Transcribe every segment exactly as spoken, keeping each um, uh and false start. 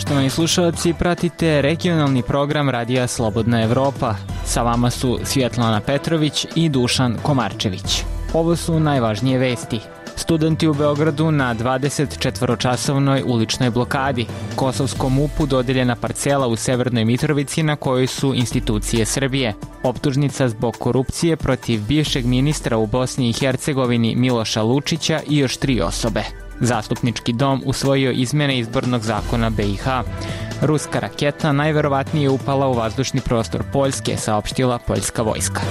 Poštovani slušalci, pratite regionalni program Radija Slobodna Evropa. Sa vama su Svjetlana Petrović i Dušan Komarčević. Ovo su najvažnije vesti. Studenti u Beogradu na dvadesetčetvoročasovnoj uličnoj blokadi. Kosovskom M U P-u dodeljena parcela u Severnoj Mitrovici na kojoj su institucije Srbije. Optužnica zbog korupcije protiv bivšeg ministra u Bosni i Hercegovini Miloša Lučića i još tri osobe. Zastupnički dom usvojio izmjene izbornog zakona B i H. Ruska raketa najverovatnije upala u vazdušni prostor Poljske, saopštila poljska vojska.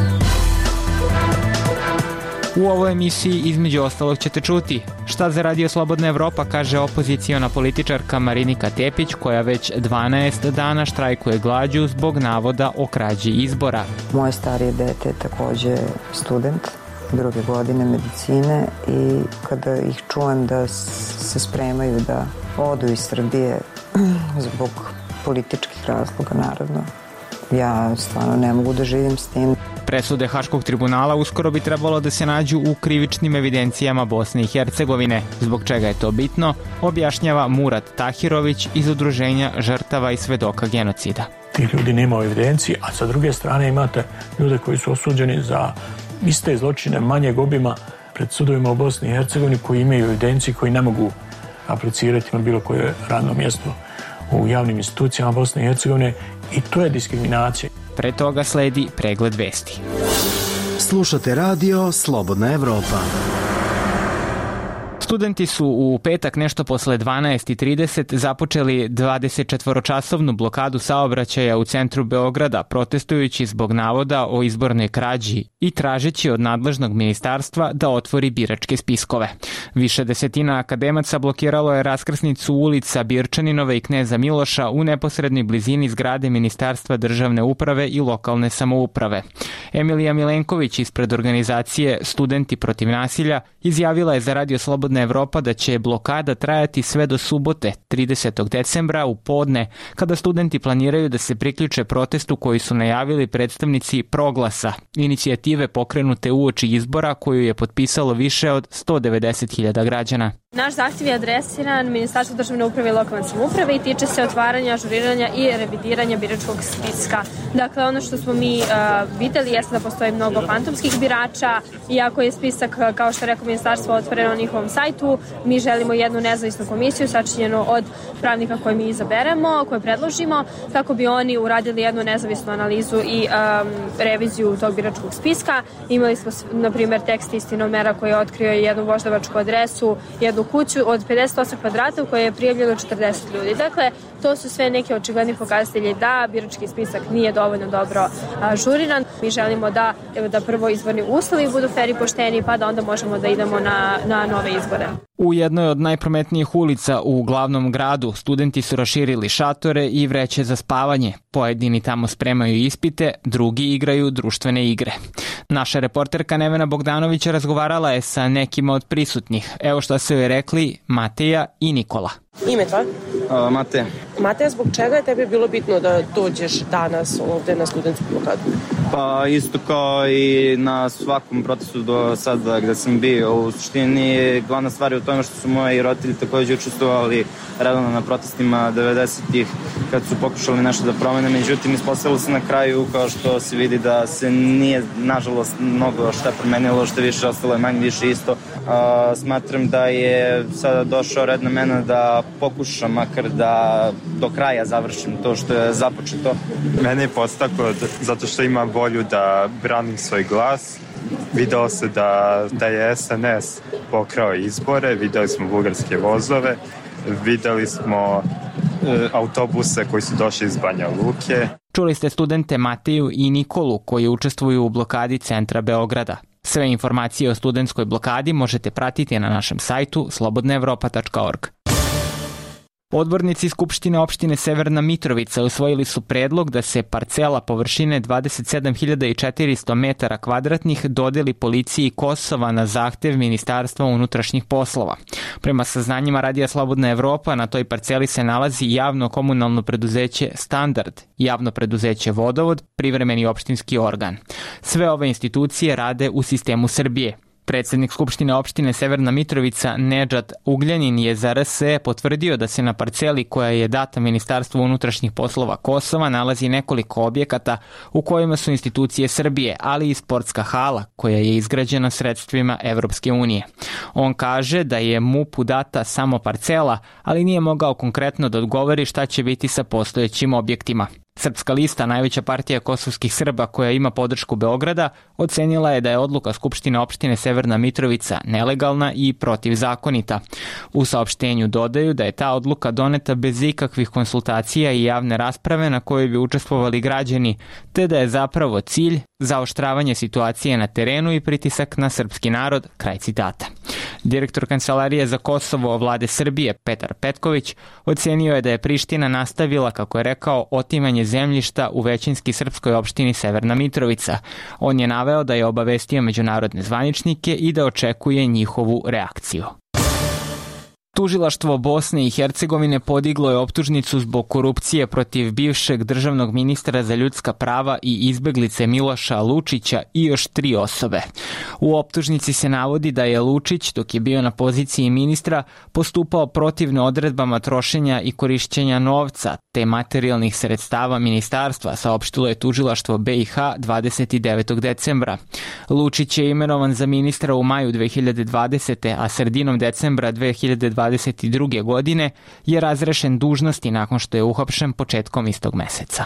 U ovoj emisiji između ostalog ćete čuti šta za Radio Slobodna Evropa kaže opoziciona političarka Marinika Tepić, koja već dvanaest dana štrajkuje glađu zbog navoda o krađi izbora. Moje starije dete je takođe student druge godine medicine i kada ih čujem da se spremaju da odu iz Srbije zbog političkih razloga, naravno, ja stvarno ne mogu da živim s tim. Presude Haškog tribunala uskoro bi trebalo da se nađu u krivičnim evidencijama Bosne i Hercegovine. Zbog čega je to bitno, objašnjava Murat Tahirović iz Udruženja žrtava i svedoka genocida. Ti ljudi nemaju evidenciji, a sa druge strane imate ljude koji su osuđeni za iste zločine manjeg obima pred sudovima u Bosni i Hercegovini, koji imaju evidenciju, koji ne mogu aplicirati na bilo koje radno mjesto u javnim institucijama Bosne i Hercegovine, i to je diskriminacija. Pre toga sledi pregled vesti. Slušate Radio Slobodna Evropa. Studenti su u petak nešto posle dvanaest i trideset započeli dvadesetčetvoročasovnu blokadu saobraćaja u centru Beograda, protestujući zbog navoda o izbornoj krađi i tražeći od nadležnog ministarstva da otvori biračke spiskove. Više desetina akademaca blokiralo je raskrsnicu ulica Birčaninove i Kneza Miloša u neposrednoj blizini zgrade Ministarstva državne uprave i lokalne samouprave. Emilija Milenković ispred organizacije Studenti protiv nasilja izjavila je za Radio Slobodna Evropa da će blokada trajati sve do subote, tridesetog decembra u podne, kada studenti planiraju da se priključe protestu koji su najavili predstavnici Proglasa, inicijative pokrenute uoči izbora koju je potpisalo više od sto devedeset hiljada građana. Naš zahtjev je adresiran Ministarstvu državne uprave i lokalne samouprave i tiče se otvaranja, ažuriranja i revidiranja biračkog spiska. Dakle, ono što smo mi uh, videli jeste da postoji mnogo fantomskih birača, iako je spisak, kao što je rekao ministarstvo, otvoren na njihovom sajtu. Mi želimo jednu nezavisnu komisiju sačinjenu od pravnika koje mi izaberemo, koje predložimo, kako bi oni uradili jednu nezavisnu analizu i um, reviziju tog biračkog spiska. Imali smo, na primjer, tekst istinomera koji je otkrio jednu voždovačku adresu, jednu kuću od pedeset osam kvadrata u kojoj je prijavljeno četrdeset ljudi. Dakle, to su sve neki očigledni pokazatelji da birački spisak nije dovoljno dobro ažuriran. Mi želimo da, evo, da prvo izborni uslovi budu fer i pošteni, pa da onda možemo da idemo na, na nove izbore. U jednoj od najprometnijih ulica u glavnom gradu studenti su raširili šatore i vreće za spavanje. Pojedini tamo spremaju ispite, drugi igraju društvene igre. Naša reporterka Nevena Bogdanović razgovarala je sa nekima od prisutnih. Evo šta su joj rekli Mateja i Nikola. Ime tvoje? Uh, Mateja. Mateja, zbog čega je tebi bilo bitno da dođeš danas ovde na studentsku blokadu? Pa isto kao i na svakom protestu do sada gde sam bio. U suštini glavna stvar je u tome što su moji roditelji takođe učestvovali redovno na protestima devedesetih kad su pokušali nešto da promene. Međutim, ispostavilo se na kraju, kao što se vidi, da se nije nažalost mnogo šta promenilo, što više ostalo je manje više isto. Uh, smatram da je sada došao red na mene da pokušam makar da do kraja završim to što je započeto. Mene je podstaklo zato što ima volju da branim svoj glas. Videlo se da, da je S N S pokrao izbore, videli smo bugarske vozove, videli smo e, autobuse koji su došli iz Banja Luke. Čuli ste studente Mateju i Nikolu koji učestvuju u blokadi centra Beograda. Sve informacije o studentskoj blokadi možete pratiti na našem sajtu slobodna evropa tačka org. Odbornici Skupštine opštine Severna Mitrovica usvojili su predlog da se parcela površine dvadeset sedam hiljada četiristo metara kvadratnih dodeli policiji Kosova na zahtev Ministarstva unutrašnjih poslova. Prema saznanjima Radija Slobodna Evropa, na toj parceli se nalazi javno komunalno preduzeće Standard, javno preduzeće Vodovod, privremeni opštinski organ. Sve ove institucije rade u sistemu Srbije. Predsednik Skupštine opštine Severna Mitrovica Nedžad Ugljanin je za R S E potvrdio da se na parceli koja je data Ministarstvu unutrašnjih poslova Kosova nalazi nekoliko objekata u kojima su institucije Srbije, ali i sportska hala koja je izgrađena sredstvima Evropske unije. On kaže da je M U P-u data samo parcela, ali nije mogao konkretno da odgovori šta će biti sa postojećim objektima. Srpska lista, najveća partija kosovskih Srba koja ima podršku Beograda, ocenila je da je odluka Skupštine opštine Severna Mitrovica nelegalna i protivzakonita. U saopštenju dodaju da je ta odluka doneta bez ikakvih konsultacija i javne rasprave na kojoj bi učestvovali građani, te da je zapravo cilj zaoštravanje situacije na terenu i pritisak na srpski narod, kraj citata. Direktor Kancelarije za Kosovo vlade Srbije, Petar Petković, ocenio je da je Priština nastavila, kako je rekao, otimanje zemljišta u većinski srpskoj opštini Severna Mitrovica. On je naveo da je obavestio međunarodne zvaničnike i da očekuje njihovu reakciju. Tužilaštvo Bosne i Hercegovine podiglo je optužnicu zbog korupcije protiv bivšeg državnog ministra za ljudska prava i izbeglice Miloša Lučića i još tri osobe. U optužnici se navodi da je Lučić, dok je bio na poziciji ministra, postupao protivno odredbama trošenja i korišćenja novca te materijalnih sredstava ministarstva, saopštilo je tužilaštvo B i H dvadeset devetog decembra. Lučić je imenovan za ministra u maju dve hiljade dvadesete. a sredinom decembra dve hiljade dvadeset druge. godine je razrešen dužnosti nakon što je uhapšen početkom istog meseca.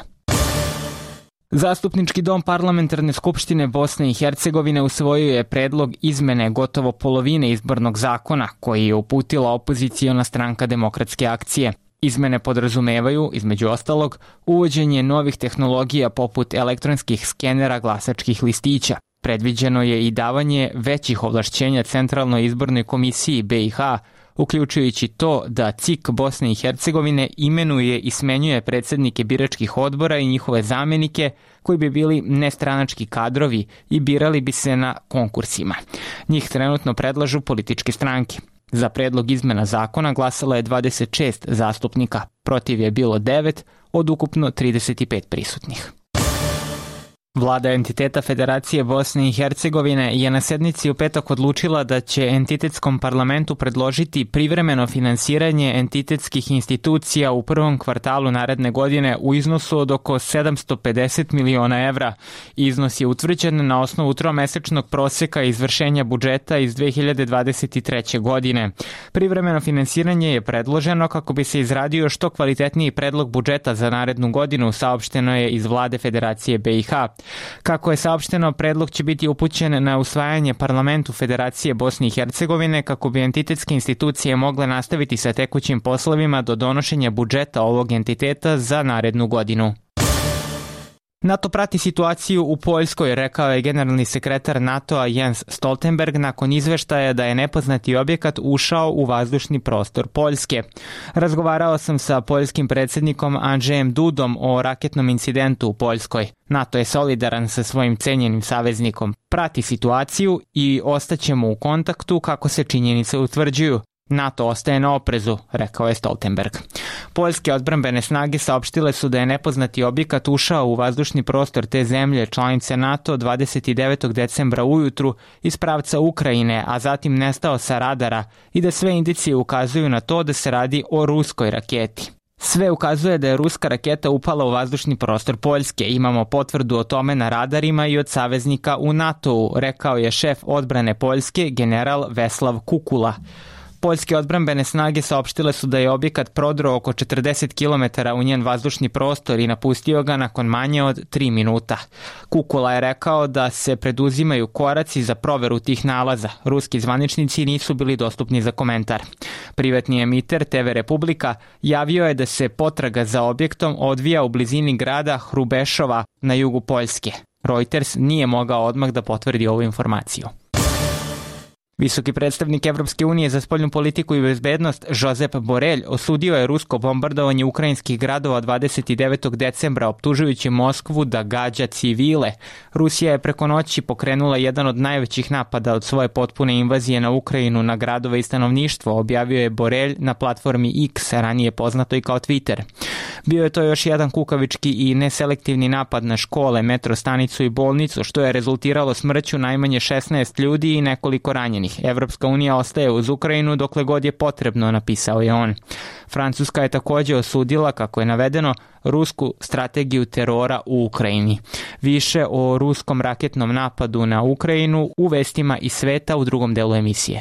Zastupnički dom Parlamentarne skupštine Bosne i Hercegovine usvojio je predlog izmene gotovo polovine izbornog zakona koji je uputila opoziciona stranka Demokratske akcije. Izmene podrazumevaju, između ostalog, uvođenje novih tehnologija poput elektronskih skenera glasačkih listića. Predviđeno je i davanje većih ovlašćenja Centralnoj izbornoj komisiji B i H, uključujući to da C I K Bosne i Hercegovine imenuje i smenjuje predsednike biračkih odbora i njihove zamenike koji bi bili nestranački kadrovi i birali bi se na konkursima. Njih trenutno predlažu političke stranke. Za predlog izmena zakona glasalo je dvadeset šest zastupnika, protiv je bilo devet od ukupno trideset pet prisutnih. Vlada entiteta Federacije Bosne i Hercegovine je na sednici u petak odlučila da će entitetskom parlamentu predložiti privremeno finansiranje entitetskih institucija u prvom kvartalu naredne godine u iznosu od oko sedamsto pedeset miliona evra. Iznos je utvrđen na osnovu tromesečnog proseka izvršenja budžeta iz dve hiljade dvadeset treće. godine. Privremeno finansiranje je predloženo kako bi se izradio što kvalitetniji predlog budžeta za narednu godinu, saopšteno je iz Vlade Federacije B i H. Kako je saopšteno, predlog će biti upućen na usvajanje Parlamentu Federacije Bosne i Hercegovine kako bi entitetske institucije mogle nastaviti sa tekućim poslovima do donošenja budžeta ovog entiteta za narednu godinu. NATO prati situaciju u Poljskoj, rekao je generalni sekretar NATO-a Jens Stoltenberg nakon izveštaja da je nepoznati objekat ušao u vazdušni prostor Poljske. Razgovarao sam sa poljskim predsjednikom Andrzejem Dudom o raketnom incidentu u Poljskoj. NATO je solidaran sa svojim cenjenim saveznikom, prati situaciju i ostaćemo u kontaktu kako se činjenice utvrđuju. NATO ostaje na oprezu, rekao je Stoltenberg. Poljske odbrambene snage saopštile su da je nepoznati objekat ušao u vazdušni prostor te zemlje članice NATO dvadeset devetog decembra ujutru iz pravca Ukrajine, a zatim nestao sa radara i da sve indicije ukazuju na to da se radi o ruskoj raketi. Sve ukazuje da je ruska raketa upala u vazdušni prostor Poljske. Imamo potvrdu o tome na radarima i od saveznika u NATO-u, rekao je šef odbrane Poljske, general Veslav Kukula. Poljske odbrambene snage saopštile su da je objekat prodro oko četrdeset kilometara u njen vazdušni prostor i napustio ga nakon manje od tri minuta. Kukula je rekao da se preduzimaju koraci za proveru tih nalaza. Ruski zvaničnici nisu bili dostupni za komentar. Privatni emiter T V Republika javio je da se potraga za objektom odvija u blizini grada Hrubešova na jugu Poljske. Reuters nije mogao odmah da potvrdi ovu informaciju. Visoki predstavnik Evropske unije za spoljnu politiku i bezbednost Josep Borrell osudio je rusko bombardovanje ukrajinskih gradova dvadeset devetog decembra, optužujući Moskvu da gađa civile. Rusija je preko noći pokrenula jedan od najvećih napada od svoje potpune invazije na Ukrajinu na gradove i stanovništvo, objavio je Borrell na platformi X, ranije poznato i kao Twitter. Bio je to još jedan kukavički i neselektivni napad na škole, metro stanicu i bolnicu, što je rezultiralo smrću najmanje šesnaest ljudi i nekoliko ranjenih. Evropska unija ostaje uz Ukrajinu dokle god je potrebno, napisao je on. Francuska je također osudila, kako je navedeno, rusku strategiju terora u Ukrajini. Više o ruskom raketnom napadu na Ukrajinu u vestima iz sveta u drugom delu emisije.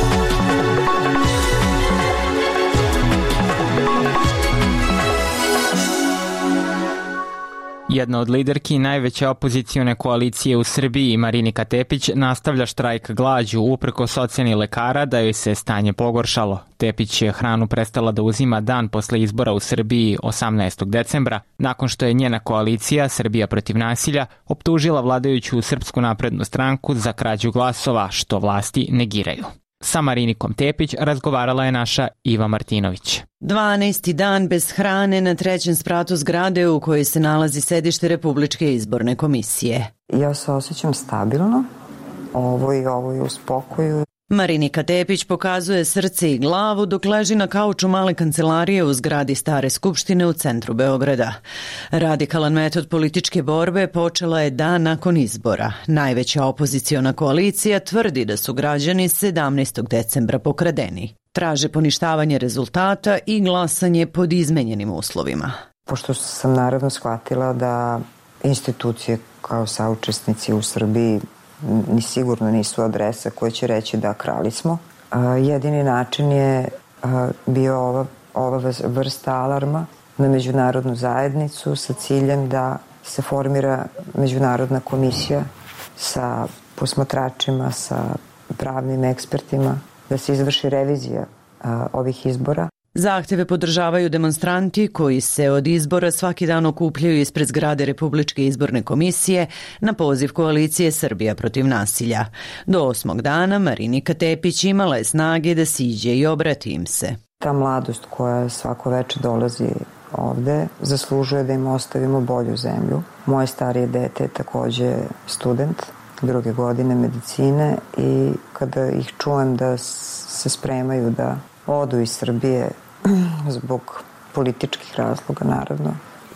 Jedna od liderki najveće opozicione koalicije u Srbiji, Marinika Tepić, nastavlja štrajk glađu uprkos ocjeni lekara da joj se stanje pogoršalo. Tepić je hranu prestala da uzima dan posle izbora u Srbiji osamnaestog decembra, nakon što je njena koalicija Srbija protiv nasilja optužila vladajuću Srpsku naprednu stranku za krađu glasova, što vlasti negiraju. Sa Marinikom Tepić razgovarala je naša Iva Martinović. dvanaesti dan bez hrane na trećem spratu zgrade u kojoj se nalazi sedište Republičke izborne komisije. Ja se osjećam stabilno, ovo i ovo je u spokoju. Marinika Tepić pokazuje srce i glavu dok leži na kauču male kancelarije u zgradi Stare skupštine u centru Beograda. Radikalan metod političke borbe počela je dan nakon izbora. Najveća opoziciona koalicija tvrdi da su građani sedamnaestog decembra pokradeni. Traže poništavanje rezultata i glasanje pod izmenjenim uslovima. Pošto sam naravno shvatila da institucije kao saučesnici u Srbiji ni sigurno nisu adresa koje će reći da krali smo. Jedini način je bio ova, ova vrsta alarma na međunarodnu zajednicu sa ciljem da se formira međunarodna komisija sa posmatračima, sa pravnim ekspertima, da se izvrši revizija ovih izbora. Zahteve podržavaju demonstranti koji se od izbora svaki dan okupljaju ispred zgrade Republičke izborne komisije na poziv koalicije Srbija protiv nasilja. Do osmog dana Marinika Tepić imala je snage da siđe i obrati im se. Ta mladost koja svako veče dolazi ovde zaslužuje da im ostavimo bolju zemlju. Moje starije dete je također student druge godine medicine i kada ih čujem da se spremaju da odu iz Srbije zbog političkih razloga, naravno,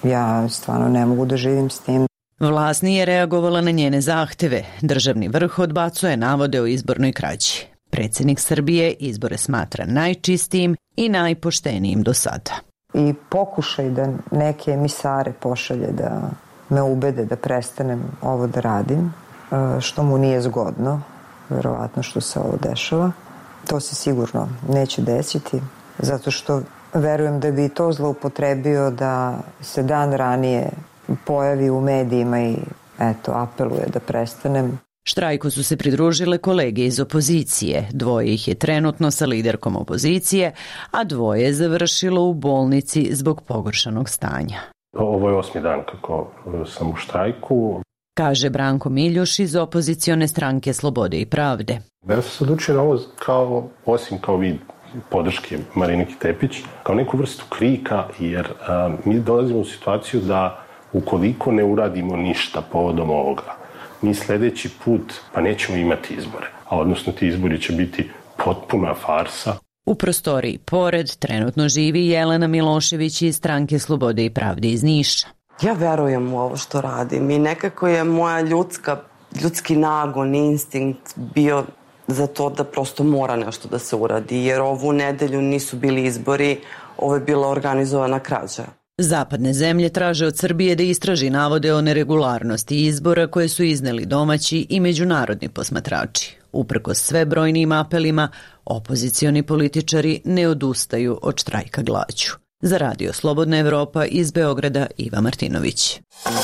ja stvarno ne mogu da živim s tim. Vlast nije reagovala na njene zahteve. Državni vrh odbacuje navode o izbornoj krađi. Predsjednik Srbije izbore smatra najčistijim i najpoštenijim do sada. I pokušaj da neke emisare pošalje da me ubede da prestanem ovo da radim, što mu nije zgodno, verovatno što se ovo dešava. To se sigurno neće desiti, zato što verujem da bi to zloupotrebio da se dan ranije pojavi u medijima i eto, apeluje da prestanem. Štrajku su se pridružile kolege iz opozicije. Dvoje ih je trenutno sa liderkom opozicije, a dvoje je završilo u bolnici zbog pogoršanog stanja. Ovo je osmi dan kako sam u štrajku. Kaže Branko Miljuš iz opozicione stranke Slobode i pravde. Ja sam se odlučio na ovo kao, osim kao vid podrške Mariniki Tepić, kao neku vrstu krika, jer a, mi dolazimo u situaciju da ukoliko ne uradimo ništa povodom ovoga, mi sljedeći put pa nećemo imati izbore, a odnosno ti izbori će biti potpuna farsa. U prostoriji pored trenutno živi Jelena Milošević iz stranke Slobode i pravde iz Niša. Ja verujem u ovo što radim i nekako je moja ljudska, ljudski nagon, instinkt bio za to da prosto mora nešto da se uradi, jer ovu nedelju nisu bili izbori, ovo je bila organizovana krađa. Zapadne zemlje traže od Srbije da istraži navode o neregularnosti izbora koje su izneli domaći i međunarodni posmatrači. Uprkos sve brojnim apelima, opozicioni političari ne odustaju od štrajka glađu. Za Radio Slobodna Evropa iz Beograda Iva Martinović.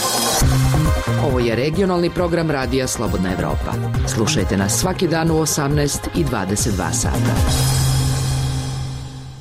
Ovo je regionalni program Radija Slobodna Evropa. Slušajte nas svaki dan u osamnaest i dvadeset dva sata.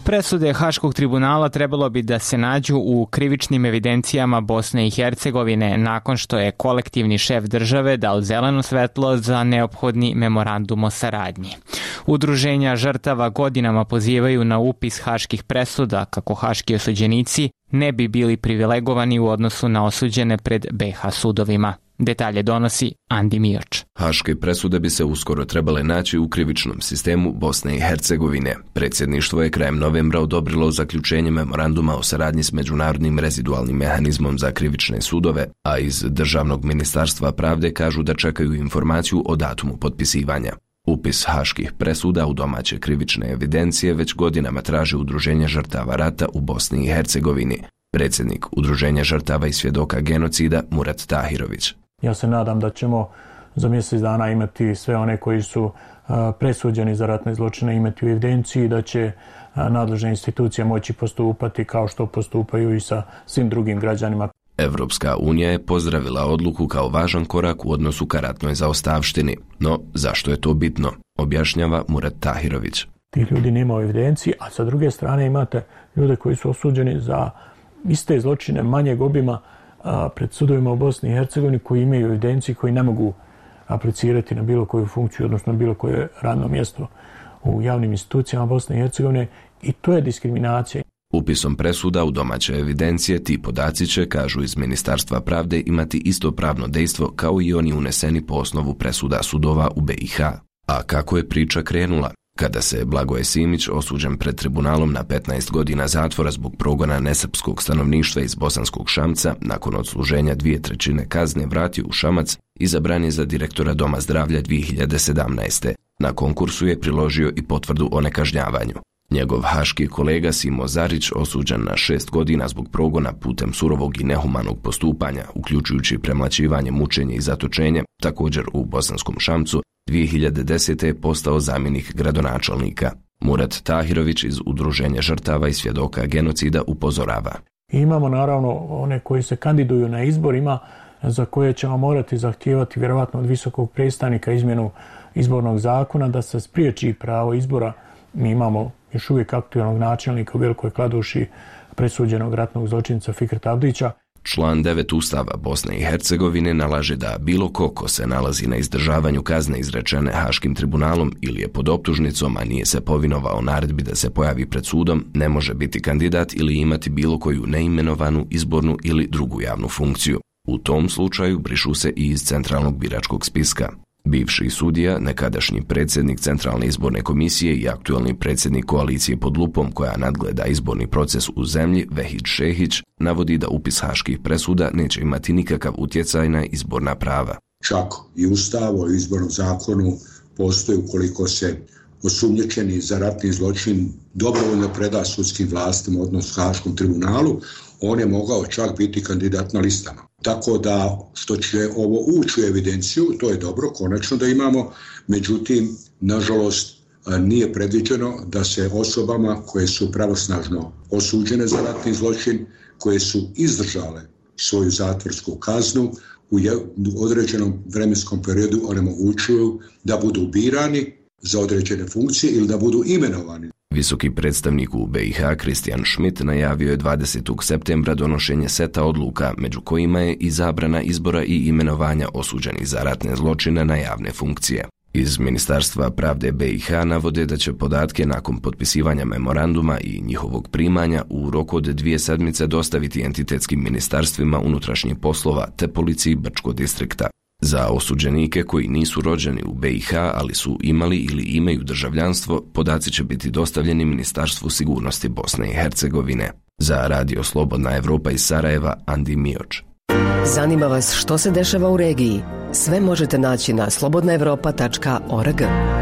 Presude Haškog tribunala trebalo bi da se nađu u krivičnim evidencijama Bosne i Hercegovine nakon što je kolektivni šef države dao zeleno svetlo za neophodni memorandum o saradnji. Udruženja žrtava godinama pozivaju na upis haških presuda kako haški osuđenici ne bi bili privilegovani u odnosu na osuđene pred be ha sudovima. Detalje donosi Andi Mioč. Haške presude bi se uskoro trebale naći u krivičnom sistemu Bosne i Hercegovine. Predsjedništvo je krajem novembra odobrilo zaključenje memoranduma o saradnji s Međunarodnim rezidualnim mehanizmom za krivične sudove, a iz Državnog ministarstva pravde kažu da čekaju informaciju o datumu potpisivanja. Upis haških presuda u domaće krivične evidencije već godinama traži Udruženje žrtava rata u Bosni i Hercegovini. Predsjednik Udruženja žrtava i svjedoka genocida Murat Tahirović. Ja se nadam da ćemo za mjesec dana imati sve one koji su presuđeni za ratne zločine imati u evidenciji, da će nadležne institucije moći postupati kao što postupaju i sa svim drugim građanima. Evropska unija je pozdravila odluku kao važan korak u odnosu ka ratnoj zaostavštini. No, zašto je to bitno? Objašnjava Murat Tahirović. Ti ljudi nema u evidenciji, a sa druge strane imate ljude koji su osuđeni za iste zločine manjeg obima a, pred sudovima u Bosni i Hercegovini koji imaju evidenciji, koji ne mogu aplicirati na bilo koju funkciju, odnosno na bilo koje radno mjesto u javnim institucijama Bosne i Hercegovine, i to je diskriminacija. Upisom presuda u domaće evidencije ti podaci će, kažu iz Ministarstva pravde, imati isto pravno dejstvo kao i oni uneseni po osnovu presuda sudova u be i ha. A kako je priča krenula? Kada se Blagoje Simić, osuđen pred tribunalom na petnaest godina zatvora zbog progona nesrpskog stanovništva iz Bosanskog Šamca, nakon odsluženja dvije trećine kazne vratio u Šamac, izabran je za direktora Doma zdravlja dvije hiljade sedamnaeste. Na konkursu je priložio i potvrdu o nekažnjavanju. Njegov haški kolega Simo Zarić, osuđen na šest godina zbog progona putem surovog i nehumanog postupanja, uključujući premlaćivanje, mučenje i zatočenje, također u Bosanskom Šamcu, dvije hiljade desete. je postao zamjenik gradonačelnika. Murat Tahirović iz Udruženja žrtava i svjedoka genocida upozorava. I imamo naravno one koji se kandiduju na izborima, za koje ćemo morati zahtijevati vjerovatno od visokog predstavnika izmjenu izbornog zakona da se spriječi pravo izbora. Mi imamo još uvijek aktualnog načelnika u Velikoj Kladuši, presuđenog ratnog zločinca Fikreta Abdića. Član devet Ustava Bosne i Hercegovine nalaže da bilo ko ko se nalazi na izdržavanju kazne izrečene Haškim tribunalom ili je pod optužnicom, a nije se povinovao naredbi da se pojavi pred sudom, ne može biti kandidat ili imati bilo koju neimenovanu izbornu ili drugu javnu funkciju. U tom slučaju brišu se i iz centralnog biračkog spiska. Bivši sudija, nekadašnji predsjednik Centralne izborne komisije i aktualni predsjednik koalicije pod lupom koja nadgleda izborni proces u zemlji, Vehid Šehić, navodi da upis haških presuda neće imati nikakav utjecaj na izborna prava. Čak i Ustav o izbornom zakonu postoji ukoliko se osumnjičeni za ratni zločin dobrovoljno preda sudskim vlastima, odnosno Haškom tribunalu, on je mogao čak biti kandidat na listama. Tako da što će ovo ući u evidenciju, to je dobro, konačno da imamo, međutim, nažalost, nije predviđeno da se osobama koje su pravosnažno osuđene za ratni zločin, koje su izdržale svoju zatvorsku kaznu, u određenom vremenskom periodu onemogućuju da budu birani za određene funkcije ili da budu imenovani. Visoki predstavnik u be i ha Kristijan Schmidt najavio je dvadesetog septembra donošenje seta odluka, među kojima je i zabrana izbora i imenovanja osuđenih za ratne zločine na javne funkcije. Iz Ministarstva pravde be i ha navode da će podatke nakon potpisivanja memoranduma i njihovog primanja u roku od dvije sedmice dostaviti entitetskim ministarstvima unutrašnjih poslova te policiji Brčkog distrikta. Za osuđenike koji nisu rođeni u be i ha, ali su imali ili imaju državljanstvo, podaci će biti dostavljeni Ministarstvu sigurnosti Bosne i Hercegovine. Za Radio Slobodna Evropa iz Sarajeva, Andi Mioč. Zanima vas što se dešava u regiji? Sve možete naći na slobodna evropa tačka org.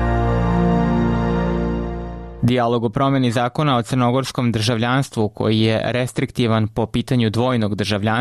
Dijalog o promjeni zakona o crnogorskom državljanstvu, koji je restriktivan po pitanju dvojnog državljanstva,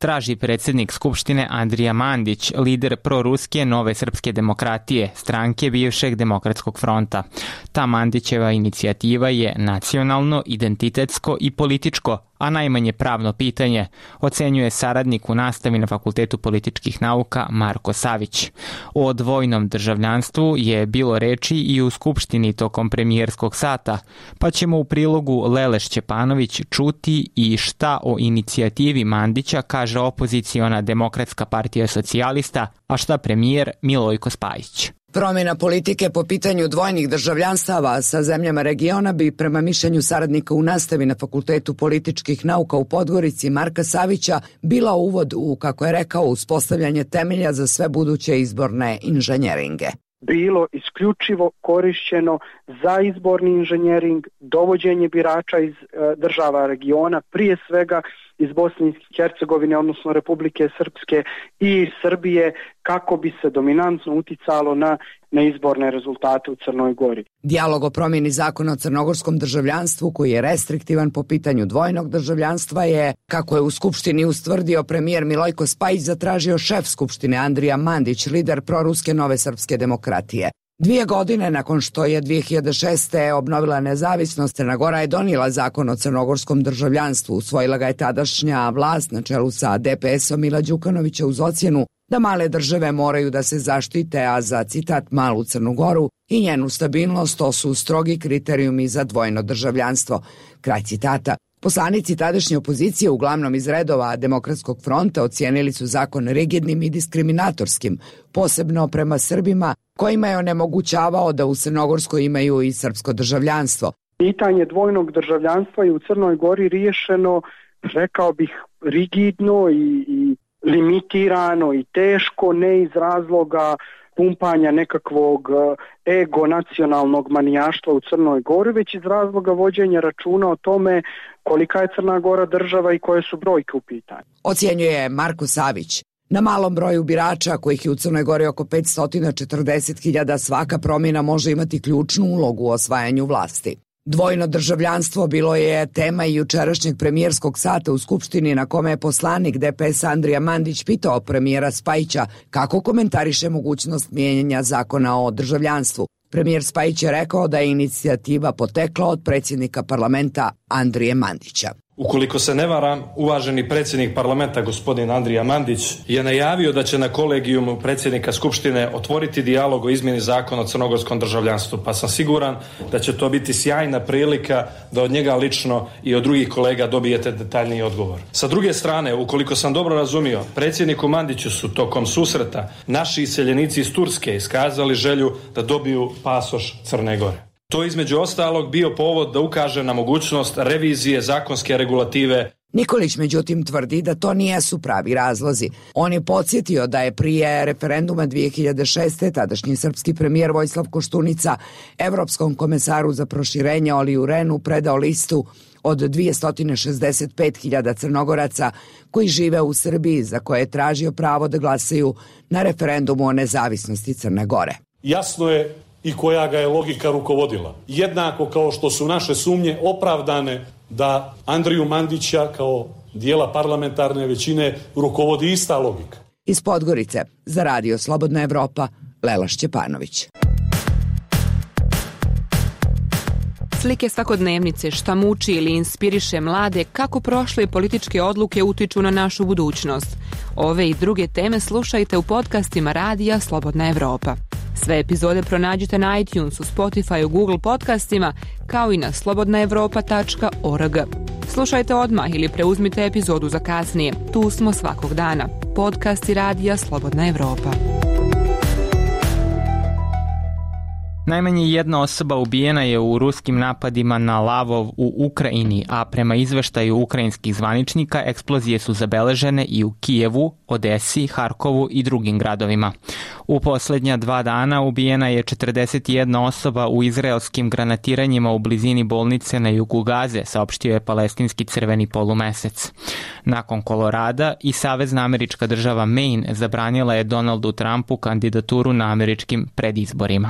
traži predsjednik Skupštine Andrija Mandić, lider proruske Nove srpske demokratije, stranke bivšeg Demokratskog fronta. Ta Mandićeva inicijativa je nacionalno, identitetsko i političko, a najmanje pravno pitanje, ocenjuje saradnik u nastavi na Fakultetu političkih nauka Marko Savić. O dvojnom državljanstvu je bilo reči i u Skupštini tokom premijerskog sata, pa ćemo u prilogu Lele Šćepanović čuti i šta o inicijativi Mandića kaže opoziciona Demokratska partija socijalista, a šta premijer Milojko Spajić. Promjena politike po pitanju dvojnih državljanstava sa zemljama regiona bi, prema mišljenju saradnika u nastavi na Fakultetu političkih nauka u Podgorici Marka Savića, bila uvod u, kako je rekao, uspostavljanje temelja za sve buduće izborne inženjeringe. Bilo isključivo korišćeno za izborni inženjering, dovođenje birača iz e, država regiona, prije svega iz Bosne i Hercegovine, odnosno Republike Srpske i Srbije, kako bi se dominantno uticalo na, na izborne rezultate u Crnoj Gori. Dijalog o promjeni zakona o crnogorskom državljanstvu, koji je restriktivan po pitanju dvojnog državljanstva, je, kako je u Skupštini ustvrdio premijer Milojko Spajić, zatražio šef Skupštine Andrija Mandić, lider proruske Nove srpske demokratije. Dvije godine nakon što je dvije hiljade šeste. obnovila nezavisnost, Crna Gora je donijela zakon o crnogorskom državljanstvu. Usvojila ga je tadašnja vlast na čelu sa D P S-om Mila Đukanovića uz ocjenu da male države moraju da se zaštite, a za, citat, malu Crnu Goru i njenu stabilnost to su strogi kriterijumi za dvojno državljanstvo. Kraj citata. Poslanici tadašnje opozicije, uglavnom iz redova Demokratskog fronta, ocijenili su zakon rigidnim i diskriminatorskim, posebno prema Srbima, kojima je onemogućavao da u Crnogorskoj imaju i srpsko državljanstvo. Pitanje dvojnog državljanstva je u Crnoj Gori riješeno, rekao bih, rigidno i, i limitirano i teško, ne iz razloga pumpanja nekakvog ego nacionalnog manijaštva u Crnoj Gori, već iz razloga vođenja računa o tome kolika je Crna Gora država i koje su brojke u pitanju. Ocjenjuje Marko Savić. Na malom broju birača, kojih je u Crnoj Gori oko petsto četrdeset hiljada, svaka promjena može imati ključnu ulogu u osvajanju vlasti. Dvojno državljanstvo bilo je tema i jučerašnjeg premijerskog sata u Skupštini, na kome je poslanik D P S Andrija Mandić pitao premijera Spajića kako komentariše mogućnost mijenjanja zakona o državljanstvu. Premijer Spajić je rekao da je inicijativa potekla od predsjednika parlamenta Andrije Mandića. Ukoliko se ne varam, uvaženi predsjednik parlamenta gospodin Andrija Mandić je najavio da će na kolegijumu predsjednika Skupštine otvoriti dijalog o izmjeni zakona o crnogorskom državljanstvu, pa sam siguran da će to biti sjajna prilika da od njega lično i od drugih kolega dobijete detaljniji odgovor. Sa druge strane, ukoliko sam dobro razumio, predsjedniku Mandiću su tokom susreta naši iseljenici iz Turske iskazali želju da dobiju pasoš Crne Gore. To između ostalog bio povod da ukaže na mogućnost revizije zakonske regulative. Nikolić međutim tvrdi da to nijesu pravi razlozi. On je podsjetio da je prije referenduma dvije hiljade šeste. tadašnji srpski premijer Vojislav Koštunica Evropskom komesaru za proširenje Oliju Rehnu predao listu od dvjesto šezdeset pet hiljada Crnogoraca koji žive u Srbiji, za koje je tražio pravo da glasaju na referendumu o nezavisnosti Crne Gore. Jasno je i koja ga je logika rukovodila. Jednako kao što su naše sumnje opravdane da Andriju Mandića kao dijela parlamentarne većine rukovodi ista logika. Iz Podgorice za Radio Slobodna Evropa, Lela Šćepanović. Slike svakodnevnice, šta muči ili inspiriše mlade, kako prošle političke odluke utiču na našu budućnost. Ove i druge teme slušajte u podcastima Radija Slobodna Evropa. Sve epizode pronađite na iTunesu, Spotify, Google podcastima, kao i na slobodna evropa tačka org. Slušajte odmah ili preuzmite epizodu za kasnije. Tu smo svakog dana. Podcasti Radija Slobodna Evropa. Najmanje jedna osoba ubijena je u ruskim napadima na Lavov u Ukrajini, a prema izveštaju ukrajinskih zvaničnika eksplozije su zabeležene i u Kijevu, Odesi, Harkovu i drugim gradovima. U posljednja dva dana ubijena je četrdeset jedna osoba u izraelskim granatiranjima u blizini bolnice na jugu Gaze, saopštio je palestinski crveni polumesec. Nakon Kolorada i Savezna američka država Maine zabranila je Donaldu Trumpu kandidaturu na američkim predizborima.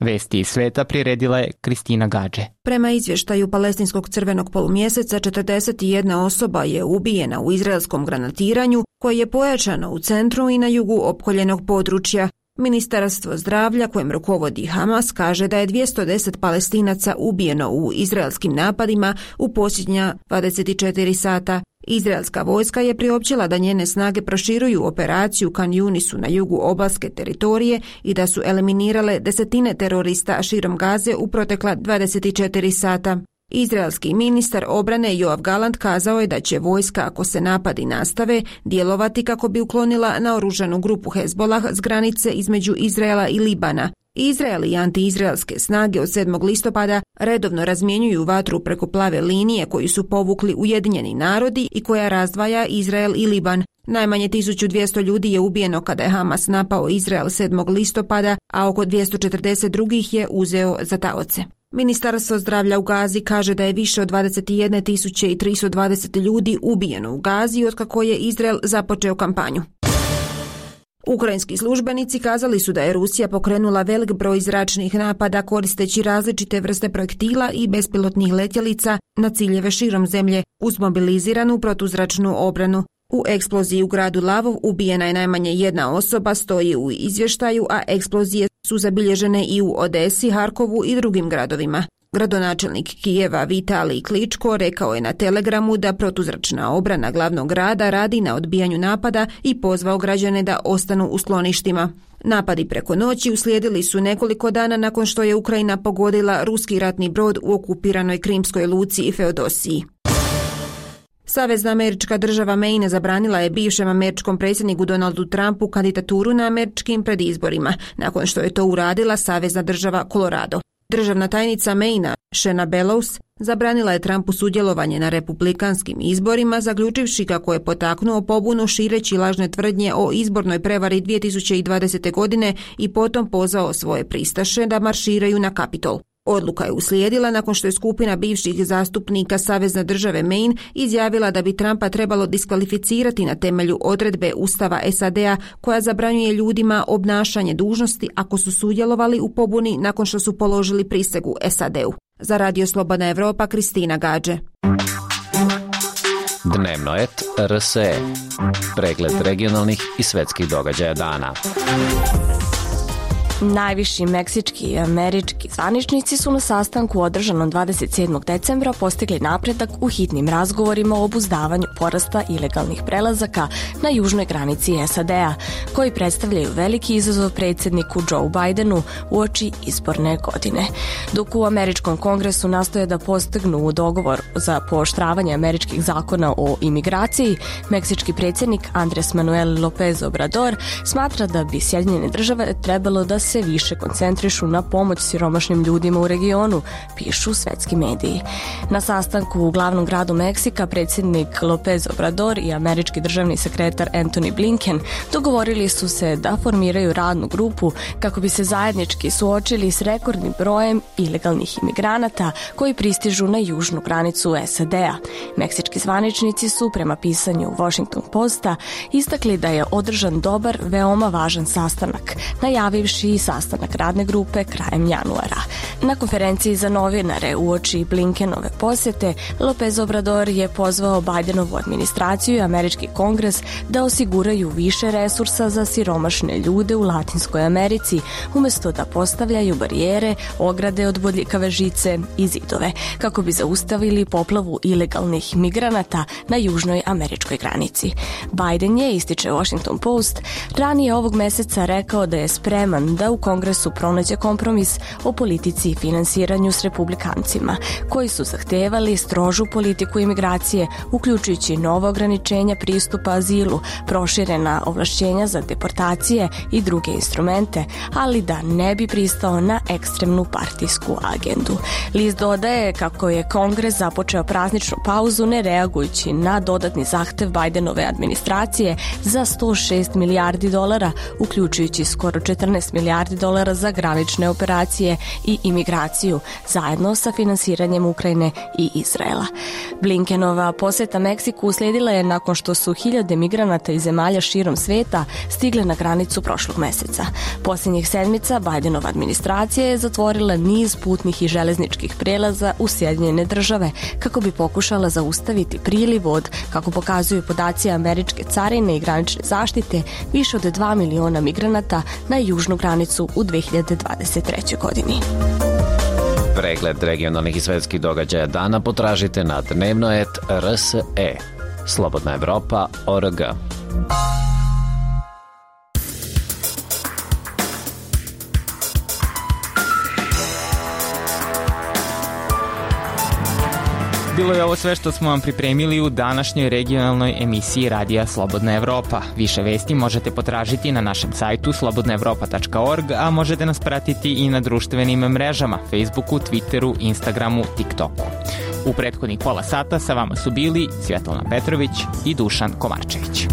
Vesti iz sveta priredila je Kristina Gadže. Prema izvještaju Palestinskog crvenog polumjeseca, četrdeset jedna osoba je ubijena u izraelskom granatiranju koje je pojačano u centru i na jugu opkoljenog područja. Ministarstvo zdravlja kojem rukovodi Hamas kaže da je dvjesto deset Palestinaca ubijeno u izraelskim napadima u posljednja dvadeset četiri sata. Izraelska vojska je priopćila da njene snage proširuju operaciju Kan Yunisu na jugu obalske teritorije i da su eliminirale desetine terorista širom Gaze u protekla dvadeset četiri sata. Izraelski ministar obrane Joav Galant kazao je da će vojska, ako se napadi nastave, djelovati kako bi uklonila naoružanu grupu Hezbolah s granice između Izraela i Libana. Izrael i antiizraelske snage od sedmog listopada redovno razmjenjuju vatru preko plave linije koju su povukli Ujedinjeni narodi i koja razdvaja Izrael i Liban. Najmanje tisuću dvjesto ljudi je ubijeno kada je Hamas napao Izrael sedmog listopada, a oko dvjesto četrdeset drugih je uzeo za taoce. Ministarstvo zdravlja u Gazi kaže da je više od dvadeset jedne tisuće tristo dvadeset ljudi ubijeno u Gazi otkako je Izrael započeo kampanju. Ukrajinski službenici kazali su da je Rusija pokrenula velik broj zračnih napada koristeći različite vrste projektila i bespilotnih letjelica na ciljeve širom zemlje uz mobiliziranu protuzračnu obranu. U eksploziji u gradu Lavov ubijena je najmanje jedna osoba, stoji u izvještaju, a eksplozije su zabilježene i u Odesi, Harkovu i drugim gradovima. Gradonačelnik Kijeva Vitalij Kličko rekao je na Telegramu da protuzračna obrana glavnog grada radi na odbijanju napada i pozvao građane da ostanu u skloništima. Napadi preko noći uslijedili su nekoliko dana nakon što je Ukrajina pogodila ruski ratni brod u okupiranoj krimskoj luci i Feodosiji. Savezna američka država Maine zabranila je bivšem američkom predsjedniku Donaldu Trumpu kandidaturu na američkim predizborima, nakon što je to uradila savezna država Colorado. Državna tajnica Maina, Shanna Bellows, zabranila je Trumpu sudjelovanje na republikanskim izborima, zaključivši kako je potaknuo pobunu šireći lažne tvrdnje o izbornoj prevari dvije tisuće dvadesete. godine i potom pozvao svoje pristaše da marširaju na Kapitol. Odluka je uslijedila nakon što je skupina bivših zastupnika Savezne države Maine izjavila da bi Trumpa trebalo diskvalificirati na temelju odredbe Ustava S A D-a koja zabranjuje ljudima obnašanje dužnosti ako su sudjelovali u pobuni nakon što su položili prisegu S A D-u. Za Radio Slobodna Evropa, Kristina Gadže. Dnevno et R S E. Pregled regionalnih i svetskih događaja dana. Najviši meksički i američki zvaničnici su na sastanku održanom dvadeset sedmog decembra postigli napredak u hitnim razgovorima o obuzdavanju porasta ilegalnih prelazaka na južnoj granici S A D-a, koji predstavljaju veliki izazov predsjedniku Joe Bidenu uoči izborne godine. Dok u američkom kongresu nastoje da postignu dogovor za pooštravanje američkih zakona o imigraciji, meksički predsjednik Andres Manuel López Obrador smatra da bi Sjedinjene države trebalo da se se više koncentrišu na pomoć siromašnim ljudima u regionu, pišu svetski mediji. Na sastanku u glavnom gradu Meksika predsjednik López Obrador i američki državni sekretar Antony Blinken dogovorili su se da formiraju radnu grupu kako bi se zajednički suočili s rekordnim brojem ilegalnih imigranata koji pristižu na južnu granicu S A D-a. Meksički zvaničnici su, prema pisanju Washington Posta, istakli da je održan dobar, veoma važan sastanak, najavivši i sastanak radne grupe krajem januara. Na konferenciji za novinare uoči Blinkenove posjete, López Obrador je pozvao Bidenovu administraciju i američki kongres da osiguraju više resursa za siromašne ljude u Latinskoj Americi, umjesto da postavljaju barijere, ograde od bodljikave žice i zidove, kako bi zaustavili poplavu ilegalnih migranata na južnoj američkoj granici. Biden je, ističe Washington Post, ranije ovog mjeseca rekao da je spreman da u kongresu pronađe kompromis o politici i finansiranju s republikancima, koji su zahtevali strožu politiku imigracije, uključujući nova ograničenja pristupa azilu, proširena ovlašćenja za deportacije i druge instrumente, ali da ne bi pristao na ekstremnu partijsku agendu. List dodaje kako je kongres započeo prazničnu pauzu ne reagujući na dodatni zahtev Bidenove administracije za sto šest milijardi dolara, uključujući skoro četrnaest milijardi dolara za granične operacije i imigracije migraciju zajedno sa finansiranjem Ukrajine i Izraela. Blinkenova poseta Meksiku uslijedila je nakon što su hiljade migranata iz zemalja širom sveta stigle na granicu prošlog meseca. Posljednjih sedmica Bidenova administracija je zatvorila niz putnih i železničkih prelaza u Sjedinjene države kako bi pokušala zaustaviti priliv od, kako pokazuju podaci američke carine i granične zaštite, više od dva miliona migranata na južnu granicu u dve hiljade dvadeset trećoj godini. Pregled regionalnih i svetskih događaja dana potražite na dnevnoet R S E. Slobodna Evropa tačka org. Bilo je ovo sve što smo vam pripremili u današnjoj regionalnoj emisiji Radija Slobodna Evropa. Više vesti možete potražiti na našem sajtu slobodna evropa tačka org, a možete nas pratiti i na društvenim mrežama, Facebooku, Twitteru, Instagramu, TikToku. U prethodnih pola sata sa vama su bili Svjetlana Petrović i Dušan Komarčević.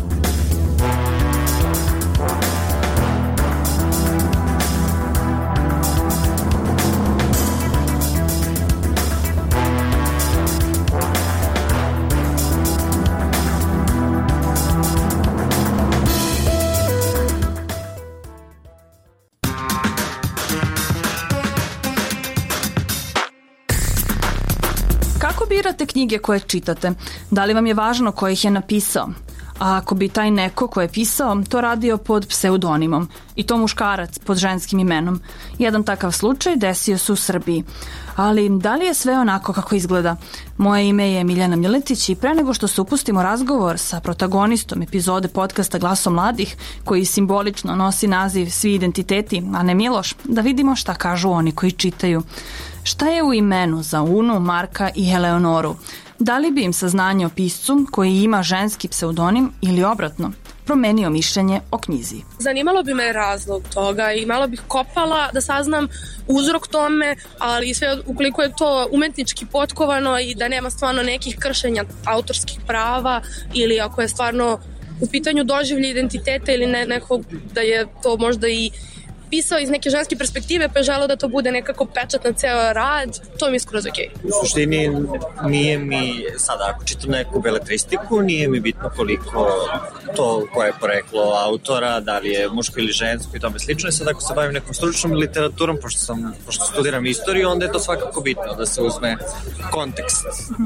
Birate knjige koje čitate. Da li vam je važno ko ih je napisao? A ako bi taj neko ko je pisao to radio pod pseudonimom i to muškarac pod ženskim imenom? Jedan takav slučaj desio se u Srbiji. Ali da li je sve onako kako izgleda? Moje ime je Miljana Miletić i pre nego što se upustimo razgovor sa protagonistom epizode podcasta Glasom mladih, koji simbolično nosi naziv Svi identiteti, a ne Miloš, da vidimo šta kažu oni koji čitaju. Šta je u imenu za Unu, Marka i Eleonoru? Da li bi im saznanje o piscu koji ima ženski pseudonim ili obratno promenio mišljenje o knjizi? Zanimalo bi me razlog toga i malo bih kopala da saznam uzrok tome, ali sve ukoliko je to umetnički potkovano i da nema stvarno nekih kršenja autorskih prava ili ako je stvarno u pitanju doživlje identiteta ili ne, nekog da je to možda i pisao iz neke ženske perspektive pa je želeo da to bude nekako pečat na ceo rad, to mi je skroz okej. U suštini nije mi, sada ako čitam neku beletristiku, nije mi bitno koliko to koje je poreklo autora, da li je muško ili žensko i tome slično. I sad ako se bavim nekom stručnom literaturom, pošto, sam, pošto studiram istoriju, onda je to svakako bitno da se uzme kontekst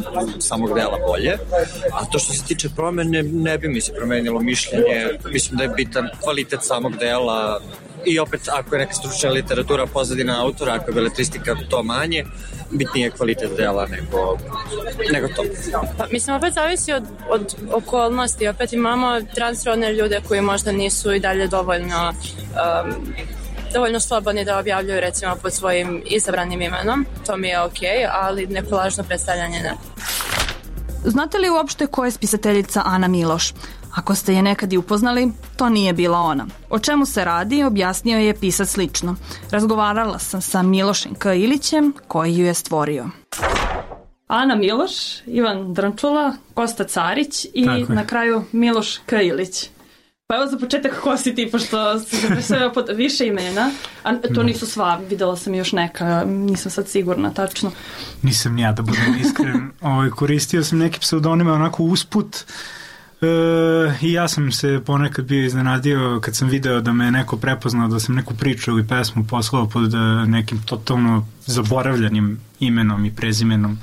samog dela bolje. A to što se tiče promene, ne bi mi se promenilo mišljenje. Mislim da je bitan kvalitet samog dela. I opet, ako je neka stručna literatura pozadina autora, ako je beletristika to manje, bitnije je kvalitet dela nego, nego to. Pa, mislim, opet zavisi od, od okolnosti. Opet imamo transrodne ljude koji možda nisu i dalje dovoljno um, dovoljno slobodni da objavljuju recimo pod svojim izabranim imenom. To mi je okej, ali neko lažno predstavljanje ne. Znate li uopšte ko je spisateljica Ana Miloš? Ako ste je nekad i upoznali, to nije bila ona. O čemu se radi, objasnio je pisac slično. Razgovarala sam sa Milošem K. Ilićem, koji ju je stvorio. Ana Miloš, Ivan Drnčula, Kosta Carić i na kraju Miloš K. Ilić. Pa evo za početak ko si ti, pošto si se predstavljao pod više imena, a to nisu sva, videla sam još neka, nisam sad sigurna tačno. Nisam ja, da budem iskren. Ovaj, koristio sam neke pseudonime onako usput. E, i ja sam se ponekad bio iznenadio kad sam video da me neko prepoznao, da sam neku priču ili pesmu poslao pod nekim totalno zaboravljanim imenom i prezimenom.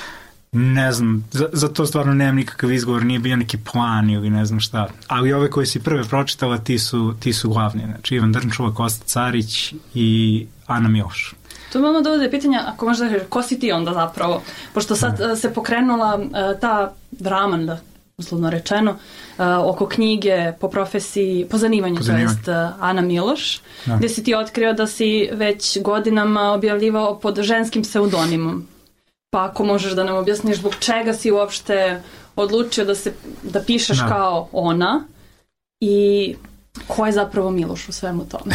Ne znam, za, za to stvarno nemam nikakav izgovor, nije bio neki plan ili ne znam šta, ali ove koje si prve pročitala ti su, ti su glavni, znači Ivan Drnčula, Kosta Carić i Ana Miloš. To je malo dovode pitanja, ako možda kažeš, ko si ti onda zapravo, pošto sad uh, se pokrenula uh, ta drama, uslovno rečeno, uh, oko knjige po profesiji, po zanimanju, po zanimanju. To jest uh, Ana Miloš, da. Gde si ti otkrio da si već godinama objavljivao pod ženskim pseudonimom. Pa ako možeš da nam objasniš zbog čega si uopšte odlučio da, se, da pišeš da. Kao ona i ko je zapravo Miloš u svemu tome?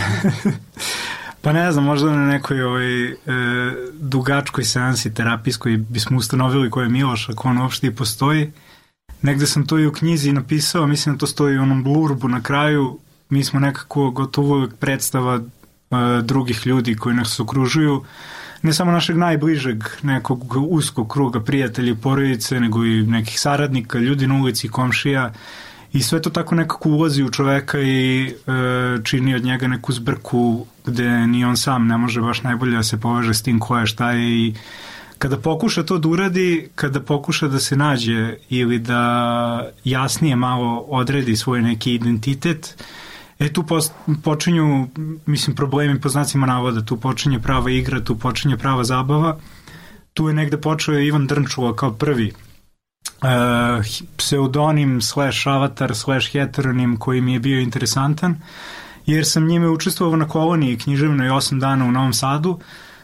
Pa ne znam, možda na nekoj ovaj, e, dugačkoj seansi terapijskoj bismo ustanovili ko je Miloš, ako on uopšte i postoji. Negde sam to i u knjizi napisao, mislim da to stoji u onom blurbu na kraju. Mi smo nekako gotovo uvijek predstava e, drugih ljudi koji nas okružuju, ne samo našeg najbližeg nekog uskog kruga prijatelja i porodice, nego i nekih saradnika, ljudi na ulici, komšija, i sve to tako nekako ulazi u čoveka i e, čini od njega neku zbrku gde ni on sam ne može baš najbolje da se poveže s tim ko je, šta je, i kada pokuša to da uradi, kada pokuša da se nađe ili da jasnije malo odredi svoj neki identitet, e tu počinju, mislim, problemi po znacima navoda, tu počinje prava igra, tu počinje prava zabava. Tu je negde počeo Ivan Drnčula kao prvi uh, pseudonim slash avatar slash heteronim koji mi je bio interesantan, jer sam njime učestvovao na koloniji književnoj osam dana u Novom Sadu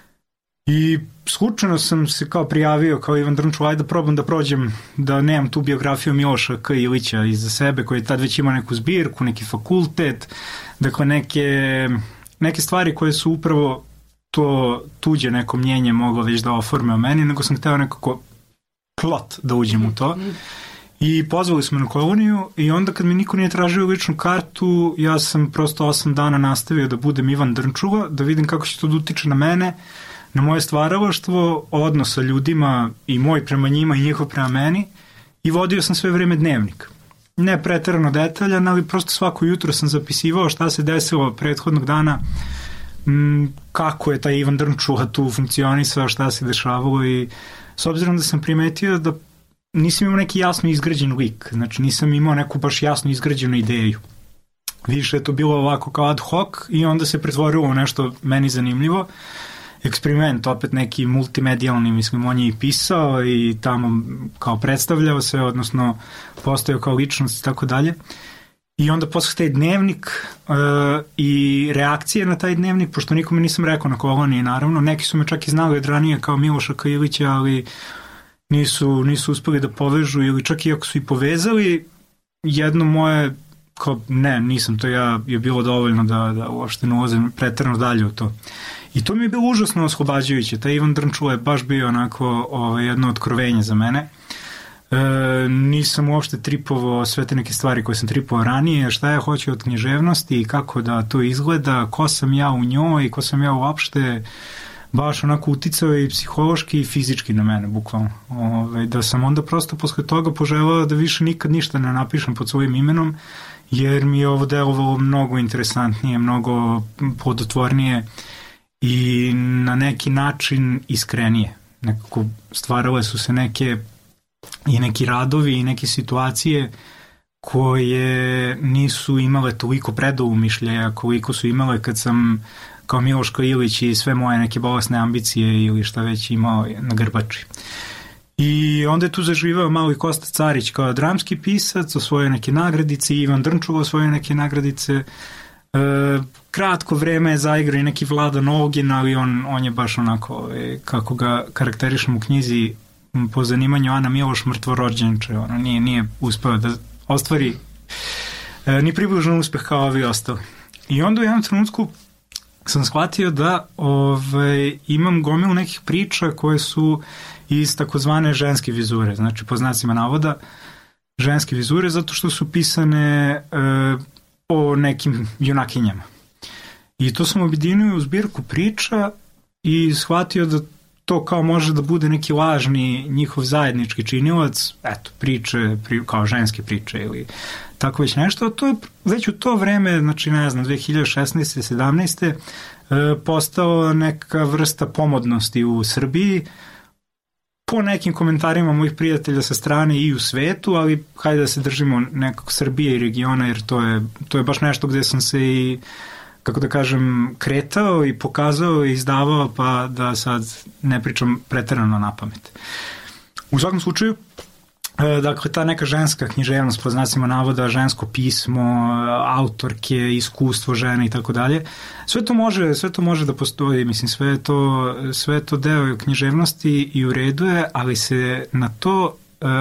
i slučajno sam se kao prijavio kao Ivan Drnčula, ajde da probam da prođem, da nemam tu biografiju Miloša K. Ilića iza sebe, koji je tad već imao neku zbirku, neki fakultet, dakle neke, neke stvari koje su upravo to tuđe neko mnjenje moglo već da oforme o meni, nego sam hteo nekako klot da uđem u to. I pozvali smo na koloniju i onda kad mi niko nije tražio ličnu kartu, ja sam prosto osam dana nastavio da budem Ivan Drnčula, da vidim kako će to da utiče na mene, na moje stvaralaštvo, odnos sa ljudima i moj prema njima i njihov prema meni, i vodio sam sve vreme dnevnik. Ne preterano detaljan, ali prosto svako jutro sam zapisivao šta se desilo prethodnog dana, m, kako je taj Ivan Drnčula tu funkcionisao, šta se dešavalo, i s obzirom da sam primetio da nisam imao neki jasno izgrađen lik, znači nisam imao neku baš jasno izgrađenu ideju. Više je to bilo ovako kao ad hoc i onda se pretvorilo u nešto meni zanimljivo. Eksperiment, opet neki multimedijalni, mislim, on je i pisao i tamo kao predstavljao se, odnosno postojao kao ličnost i tako dalje. I onda posle taj dnevnik uh, i reakcije na taj dnevnik, pošto nikome nisam rekao na koloniji, naravno, neki su me čak i znali od ranije kao Miloša K. Ilića, ali nisu, nisu uspeli da povežu, ili čak i ako su i povezali, jedno moje, kao ne, nisam to ja, je bilo dovoljno da, da uopšte ne ulazim preterano dalje u to. I to mi je bilo užasno oslobađajuće. Taj Ivan Drnčula je baš bio onako ovaj, jedno otkrovenje za mene. E, nisam uopšte tripovao sve te neke stvari koje sam tripovao ranije, šta ja hoću od književnosti i kako da to izgleda, ko sam ja u njoj, ko sam ja uopšte, baš onako uticao i psihološki i fizički na mene, bukvalno. Ove, da sam onda prosto posle toga poželao da više nikad ništa ne napišem pod svojim imenom, jer mi je ovo delovalo mnogo interesantnije, mnogo plodotvornije i na neki način iskrenije. Nekako stvarale su se neke i neki radovi i neke situacije koje nisu imale toliko predoumišljaja koliko su imale kad sam kao Miloško Ilić i sve moje neke bolesne ambicije ili šta već imao na grbači. I onda je tu zaživao malo i Kosta Carić kao dramski pisac, osvojio neke nagradice, Ivan Drnčula osvojio neke nagradice. E, kratko vreme je zaigrao i neki Vladan Olgin, ali on, on je baš onako, e, kako ga karakterišem u knjizi po zanimanju Ana Miloš, mrtvorođenče, ono nije, nije uspeo da ostvari e, ni približan uspeh kao ovi ostali. I onda u jednom trenutku sam shvatio da ovaj, imam gomilu nekih priča koje su iz takozvane ženske vizure, znači po znacima navoda ženske vizure, zato što su pisane e, o nekim junakinjama. I to sam objedinio u zbirku priča i shvatio da to kao može da bude neki lažni njihov zajednički činilac, eto, priče, pri, kao ženske priče ili tako već nešto. To je već u to vreme, znači ne znam, dve hiljade šesnaeste sedamnaeste e, postao neka vrsta pomodnosti u Srbiji, po nekim komentarima mojih prijatelja sa strane i u svetu, ali hajde da se držimo nekog Srbije i regiona, jer to je, to je baš nešto gde sam se i, kako da kažem, kretao i pokazao i izdavao, pa da sad ne pričam preterano na pamet. U svakom slučaju, dakle, ta neka ženska književnost, po znacima navoda, žensko pismo, autorke, iskustvo žene i tako dalje, sve to može, sve to može da postoji, mislim, sve je to, sve je to deo književnosti i u redu je, ali se na to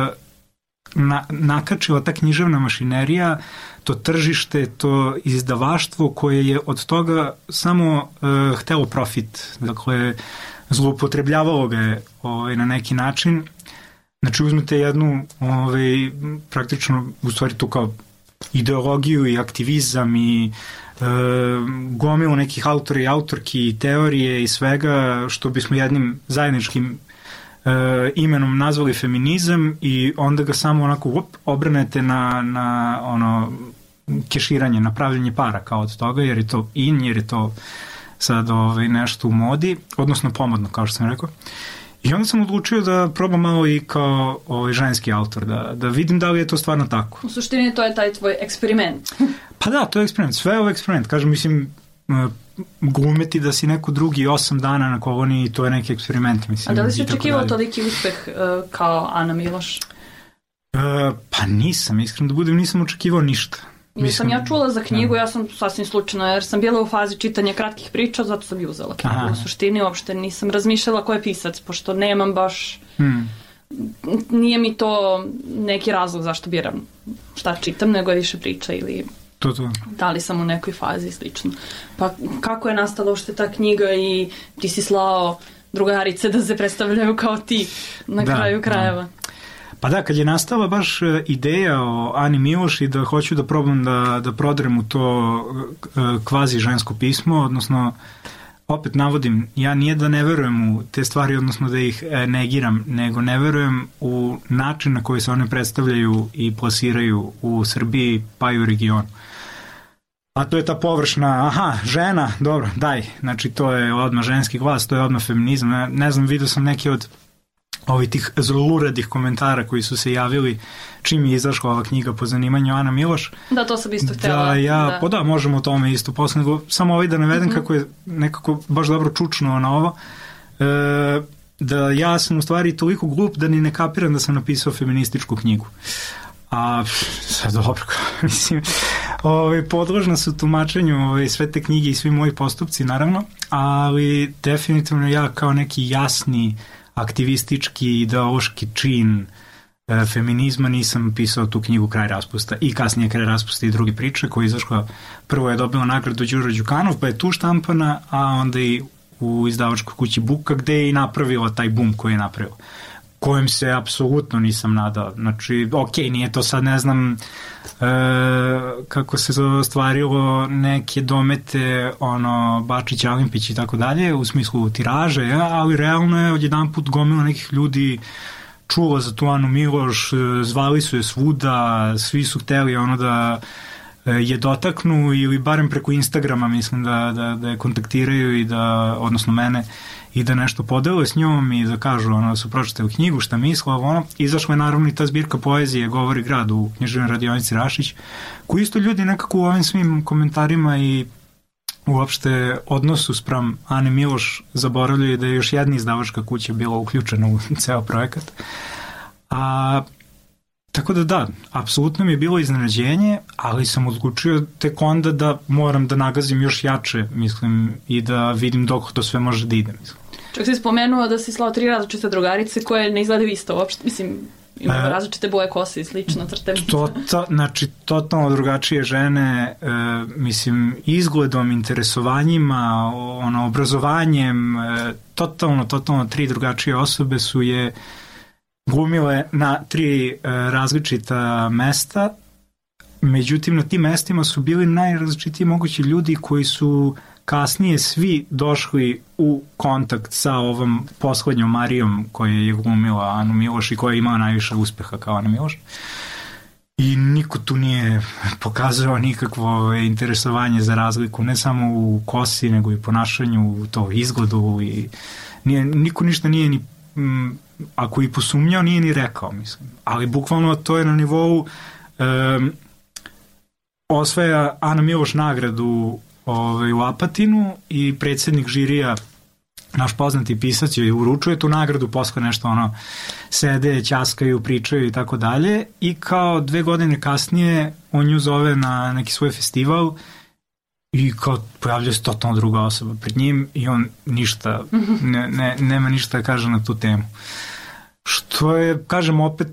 na, nakačila ta književna mašinerija, to tržište, to izdavaštvo koje je od toga samo uh, htelo profit, dakle, zloupotrebljavalo ga je ovaj, na neki način. Znači uzmete jednu, ovaj, praktično, u stvari tu kao ideologiju i aktivizam i e, gomilu nekih autora i autorki i teorije i svega što bismo jednim zajedničkim e, imenom nazvali feminizam i onda ga samo onako up, obranete na, na ono keširanje, na pravljenje para kao od toga, jer je to in, jer je to sad ovaj, nešto u modi, odnosno pomodno, kao što sam rekao. I onda sam odlučio da probam malo i kao ovaj, ženski autor, da, da vidim da li je to stvarno tako. U suštini to je taj tvoj eksperiment. Pa da, to je eksperiment, sve je ovo eksperiment. Kažem, mislim, glumeti da si neko drugi osam dana na koloniji, to je neki eksperiment. Mislim, a da li si očekivao toliki uspeh uh, kao Ana Miloš? Uh, pa nisam, iskreno da budem, nisam očekivao ništa. Mislim, sam ja čula za knjigu, ja sam sasvim slučajno, jer sam bila u fazi čitanja kratkih priča, zato sam i uzela knjigu. Aha. U suštini uopšte nisam razmišljala ko je pisac, pošto nemam baš... Hmm. Nije mi to neki razlog zašto biram šta čitam, nego je više priča ili... To, to. Da li sam u nekoj fazi i slično. Pa kako je nastala uopšte ta knjiga i ti si slao drugarice da se predstavljaju kao ti na da, kraju krajeva? Da. Pa da, kad je nastala baš ideja o Ani Miloš i da hoću da probam da, da prodrem u to kvazi žensko pismo, odnosno opet navodim, ja nije da ne verujem u te stvari, odnosno da ih negiram, nego ne verujem u način na koji se one predstavljaju i plasiraju u Srbiji pa i u regionu. A to je ta površna, aha, žena, dobro, daj, znači to je odmah ženski glas, to je odmah feminizam, ne, ne znam, vidio sam neki od ovih tih zluradih komentara koji su se javili čim je izašla ova knjiga po zanimanju Ana Miloš. Da, to sam isto htjela. Da, ja, da. Pa da, možemo o tome isto posle, nego samo ovaj da navedem mm-hmm. kako je nekako baš dobro čučnuo na ovo, e, da ja sam u stvari toliko glup da ni ne kapiram da sam napisao feminističku knjigu. A sad dobro, mislim, ovaj, podložna su tumačenju ovaj, sve te knjige i svi moji postupci, naravno, ali definitivno ja kao neki jasni aktivistički, ideološki čin e, feminizma nisam pisao tu knjigu Kraj raspusta i kasnije Kraj raspusta i druge priče koja je izašla, prvo je dobila nagradu Đuro Đukanov, pa je tu štampana, a onda i u izdavačkoj kući Buka gde je i napravila taj bum koji je napravila, kojem se apsolutno nisam nadao. Znači, ok, nije to sad, ne znam e, kako se ostvarilo neke domete ono, Bačić, Alimpić i tako dalje, u smislu tiraže, ja, ali realno je odjedan put gomila nekih ljudi čulo za tu Anu Miloš, zvali su je svuda, svi su hteli ono da je dotaknu ili barem preko Instagrama mislim da, da, da je kontaktiraju i da, odnosno mene, i da nešto podele s njom i da kažu ono, da su pročitali knjigu, šta misle, ono, izašla je naravno i ta zbirka poezije Govori grad u književnoj radionici Rašić, koji isto ljudi nekako u ovim svim komentarima i uopšte odnosu sprem Ane Miloš zaboravljaju da je još jedna izdavačka kuća bila uključena u ceo projekat. A tako da da, apsolutno mi je bilo iznenađenje, ali sam odlučio tek onda da moram da nagazim još jače, mislim, i da vidim dok to sve može da ide, mislim. Čak si spomenuo da si slao tri različite drugarice koje ne izgledaju isto uopšte, mislim, imaju e, različite boje kose i slično crte. To, to, znači, totalno drugačije žene, e, mislim, izgledom, interesovanjima, ono, obrazovanjem, e, totalno, totalno tri drugačije osobe su je glumile na tri e, različita mesta, međutim na tim mestima su bili najrazličitiji mogući ljudi koji su kasnije svi došli u kontakt sa ovom poslednjom Marijom koja je glumila Anu Miloš i koja je imala najviše uspeha kao Ana Miloš. I niko tu nije pokazao nikakvo interesovanje za razliku, ne samo u kosi, nego i ponašanju, u to izgledu i nije, niko ništa nije ni m, ako i posumnjao, nije ni rekao, mislim. Ali bukvalno to je na nivou um, osvaja Ana Miloš nagradu ovaj, u Apatinu i predsjednik žirija, naš poznati pisac, joj uručuje tu nagradu, posle nešto ono sede, ćaskaju, pričaju i tako dalje i kao dve godine kasnije on nju zove na neki svoj festival i kao pojavlja se totalno druga osoba pred njim i on ništa, ne, ne, nema ništa da kaže na tu temu. Što je, kažem, opet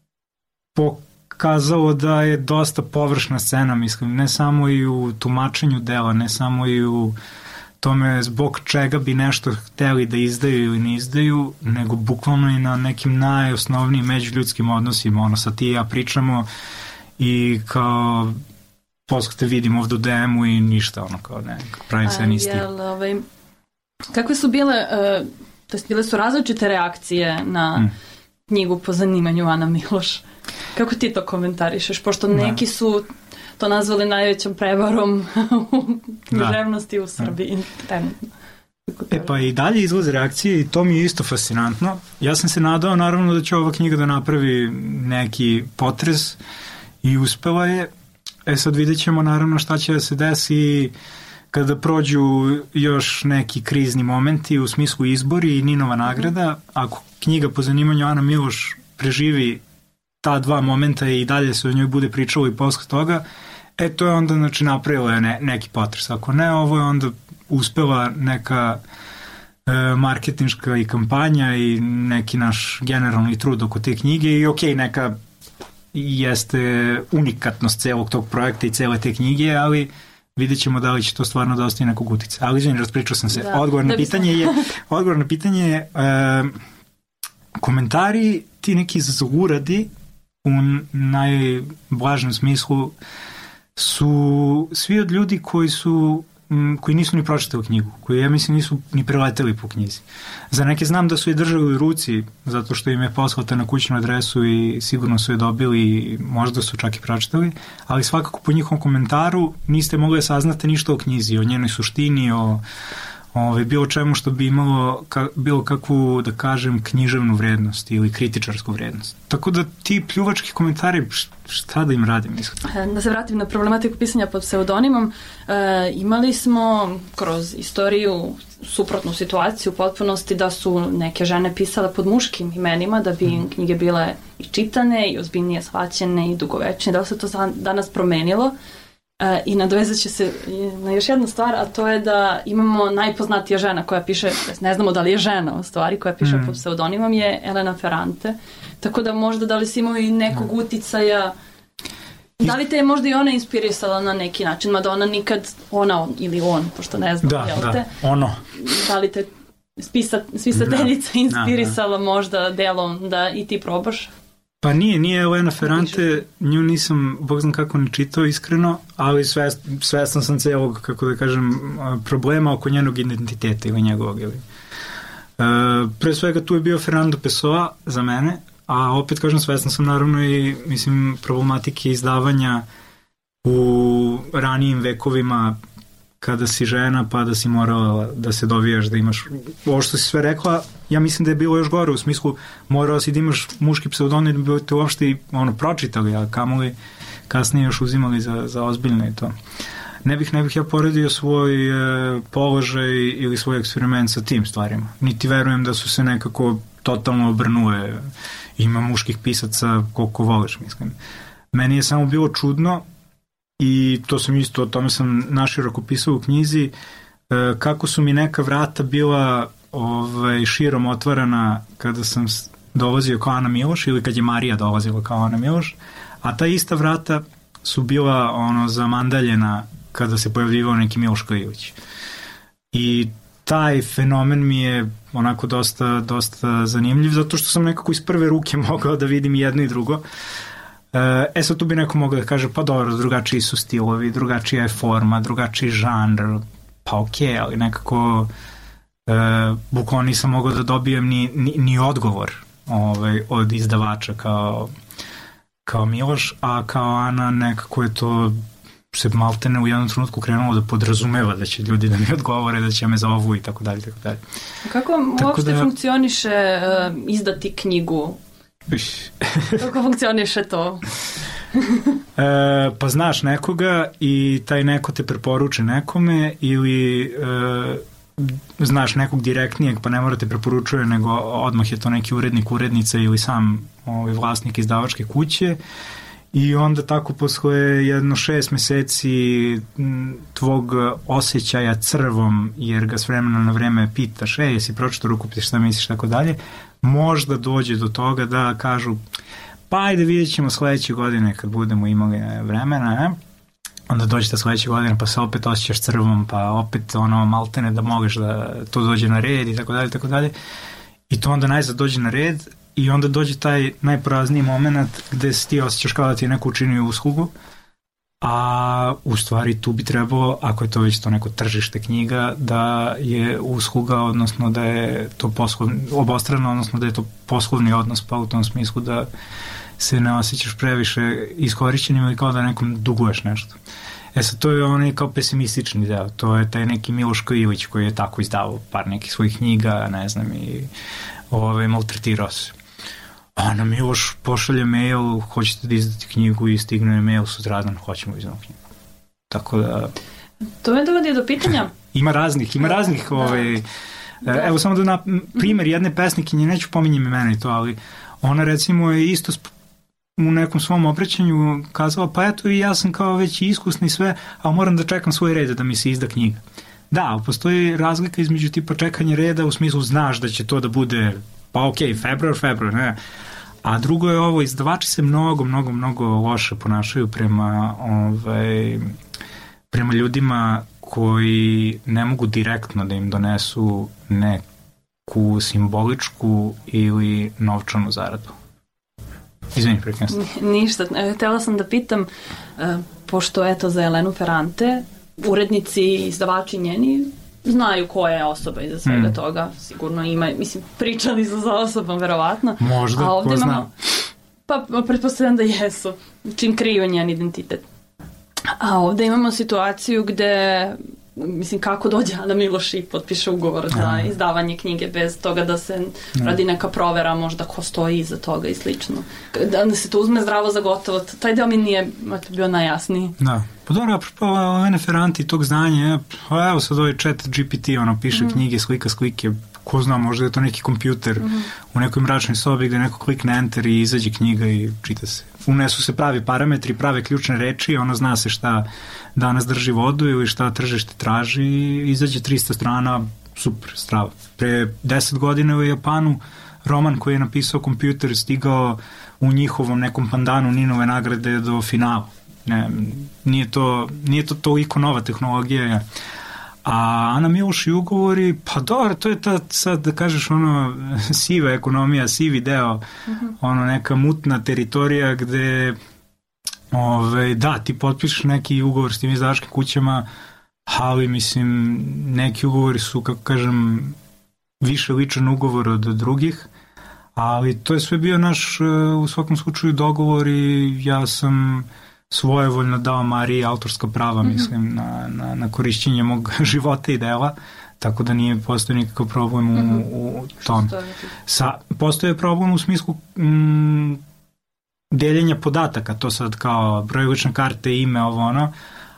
pokazalo da je dosta površna scena, mislim, ne samo i u tumačenju dela, ne samo i u tome zbog čega bi nešto hteli da izdaju ili ne izdaju, nego bukvalno i na nekim najosnovnijim međuljudskim odnosima, ono, sad ti i ja pričamo i kao posle te vidim ovdje u D M-u i ništa, ono kao ne, pravim se nisti. Jel, ovaj, kakve su bile, uh, to jest bile su različite reakcije na mm. knjigu po zanimanju Ana Miloš? Kako ti to komentarišeš? Pošto neki su to nazvali najvećom prevarom u književnosti u Srbiji. Da. E pa i dalje izlaze reakcije i to mi je isto fascinantno. Ja sam se nadao naravno da će ova knjiga da napravi neki potres i uspela je. E sad vidjet ćemo naravno šta će da se desi kada prođu još neki krizni momenti u smislu izbori i Ninova nagrada. Ako knjiga po zanimanju Ana Miloš preživi ta dva momenta i dalje se o njoj bude pričalo i posle toga, e to je onda znači napravila je ne, neki potres. Ako ne, ovo je onda uspela neka e, marketinška i kampanja i neki naš generalni trud oko te knjige i ok, neka jeste unikatnost celog tog projekta i cele te knjige, ali vidjet ćemo da li će to stvarno da ostaje nekog utica. Ali izvini, raspričao sam se. Da, odgovor, na pitanje je, odgovor na pitanje je e, komentari ti neki zluradi u najblažem smislu su svi od ljudi koji su koji nisu ni pročitali knjigu, koji ja mislim nisu ni preleteli po knjizi. Za neke znam da su je držali u ruci zato što im je poslata na kućnu adresu i sigurno su je dobili i možda su čak i pročitali, ali svakako po njihovom komentaru niste mogli saznati ništa o knjizi, o njenoj suštini, o Ove, bilo čemu što bi imalo ka, bilo kakvu, da kažem, književnu vrednost ili kritičarsku vrednost. Tako da ti pljuvački komentari, šta da im radim? Da se vratim na problematiku pisanja pod pseudonimom, e, imali smo kroz istoriju suprotnu situaciju u potpunosti da su neke žene pisale pod muškim imenima da bi mm. knjige bile i čitane i ozbiljnije shvaćene i dugovečne. Da li se to danas promenilo? Uh, i nadovezat će se na još jednu stvar, a to je da imamo najpoznatija žena koja piše, ne znamo da li je žena u stvari, koja piše mm. pod pseudonimom, je Elena Ferrante. Tako da možda da li si imao i nekog mm. uticaja, da li te je možda i ona inspirisala na neki način, mada ona nikad, ona ili on, pošto ne znam, da, jel da, te? ono. Da li te spisa, spisateljica da, inspirisala da, da. možda delom da i ti probaš? Pa nije, nije Elena Ferrante, nju nisam, bog znam kako ne čitao iskreno, ali svest, svestan sam celog, kako da kažem, problema oko njenog identiteta ili njegovog. Ili. E, pre svega tu je bio Fernando Pessoa za mene, a opet kažem svestan sam naravno i mislim problematike izdavanja u ranijim vekovima kada si žena pa da si morala da se dovijaš, da imaš ovo što si sve rekla, ja mislim da je bilo još gore u smislu morala si da imaš muški pseudonim da bi te uopšte ono pročitali, a kamoli kasnije još uzimali za, za ozbiljne i to. Ne bih, ne bih ja poredio svoj e, položaj ili svoj eksperiment sa tim stvarima. Niti verujem da su se nekako totalno obrnule. Ima muških pisaca koliko voliš, mislim. Meni je samo bilo čudno i to sam isto, o tome sam naširoko pisao u knjizi, kako su mi neka vrata bila ovaj, širom otvarana kada sam dolazio kao Ana Miloš ili kad je Marija dolazila kao Ana Miloš, a ta ista vrata su bila ono zamandaljena kada se pojavljivao neki Miloš Klivić. I taj fenomen mi je onako dosta, dosta zanimljiv, zato što sam nekako iz prve ruke mogao da vidim jedno i drugo. E sad tu bi neko mogao da kaže, pa dobro, drugačiji su stilovi, drugačija je forma, drugačiji žanr, pa okej, okay, ali nekako e, bukvalno nisam mogao da dobijem ni, ni, ni odgovor ovaj, od izdavača kao, kao Miloš, a kao Ana nekako je to se maltene u jednom trenutku krenulo da podrazumeva da će ljudi da mi odgovore, da će me zovu i tako dalje, tako dalje. Kako uopšte da, funkcioniše uh, izdati knjigu? Kako funkcioniše to? e, pa znaš nekoga i taj neko te preporuči nekome ili e, znaš nekog direktnijeg pa ne mora te preporučuje nego odmah je to neki urednik, urednica ili sam ovaj, vlasnik izdavačke kuće i onda tako posle jedno šest meseci tvog osjećaja crvom jer ga s vremena na vreme pitaš, ej, jesi pročitao rukopis, šta misliš, tako dalje, možda dođe do toga da kažu pa ajde vidjet ćemo sledeće godine kad budemo imali vremena, ne? Onda dođete sledeće godine pa se opet osjećaš crvom pa opet ono maltene da možeš da to dođe na red i tako dalje, tako dalje. I to onda najzad dođe na red i onda dođe taj najporazniji moment gde se ti osjećaš kao da ti je neko učinio uslugu, a u stvari tu bi trebalo, ako je to već to neko tržište knjiga, da je usluga, odnosno da je to poslovni, obostrano, odnosno da je to poslovni odnos, pa u tom smislu da se ne osjećaš previše iskorišćenim ili kao da nekom duguješ nešto. E sad, to je onaj kao pesimistični deo, to je taj neki Miloš Ilić koji je tako izdavao par nekih svojih knjiga, ne znam, i ove, maltretirao se. A na Miloš pošalje mail, hoćete da izdati knjigu i stigne mail sutradan, hoćemo izdati knjigu. Tako da... To me dovodi do pitanja. Ima raznih, ima raznih, da. Ove, da. Evo samo da na primjer jedne pesnikinje, neću pominjem imena i to, ali ona recimo je isto u nekom svom obraćanju kazala, pa eto i ja sam kao već iskusni sve, ali moram da čekam svoj red da mi se izda knjiga. Da, postoji razlika između tipa čekanja reda u smislu znaš da će to da bude, pa ok, februar, februar, ne. A drugo je ovo, izdavači se mnogo, mnogo, mnogo loše ponašaju prema, ovaj, prema ljudima koji ne mogu direktno da im donesu neku simboličku ili novčanu zaradu. Izvini, prekrenstvo. Ništa. Htela sam da pitam, pošto eto za Elenu Ferrante, urednici i izdavači njeni znaju koja je osoba iza svega mm. toga. Sigurno ima, mislim, pričali su za osobom, verovatno. Možda, ko zna. Imamo, pa, pretpostavljam da jesu, čim kriju njen identitet. A ovde imamo situaciju gde, mislim, kako dođe Ana Miloš i potpiše ugovor za mm. izdavanje knjige bez toga da se mm. radi neka provera, možda ko stoji iza toga i slično. Da se to uzme zdravo za gotovo, taj deo mi nije bio najjasniji. Da. Pa dobro, apropo Elene Ferrante i tog znanja, pa evo sad ovaj chat G P T, ono, piše mm. knjige, slika, slike, ko zna, možda je to neki kompjuter mm. u nekoj mračnoj sobi gde neko klikne enter i izađe knjiga i čita se. Unesu se pravi parametri, prave ključne reči, ono zna se šta danas drži vodu ili šta tržište traži i izađe trista strana, super, strava. Pre deset godina u Japanu roman koji je napisao kompjuter stigao u njihovom nekom pandanu Ninove nagrade do finala. Ne, nije to, nije to toliko nova tehnologija. A Ana Miloš i ugovori, pa dobro, to je ta, sad da kažeš, ono, siva ekonomija, sivi deo, uh-huh. ono, neka mutna teritorija gde, ove, da, ti potpišeš neki ugovor s tim izdavačkim kućama, ali, mislim, neki ugovori su, kako kažem, više ličan ugovor od drugih, ali to je sve bio naš, u svakom slučaju, dogovor i ja sam svojevoljno dao Mariji autorska prava, mm-hmm. mislim, na, na, na korišćenje mog života i dela, tako da nije postoji nikakav problem u, mm-hmm. u tom. Sa, postoje problem u smislu m, deljenja podataka, to sad kao broj lične karte, ime, ovo ono,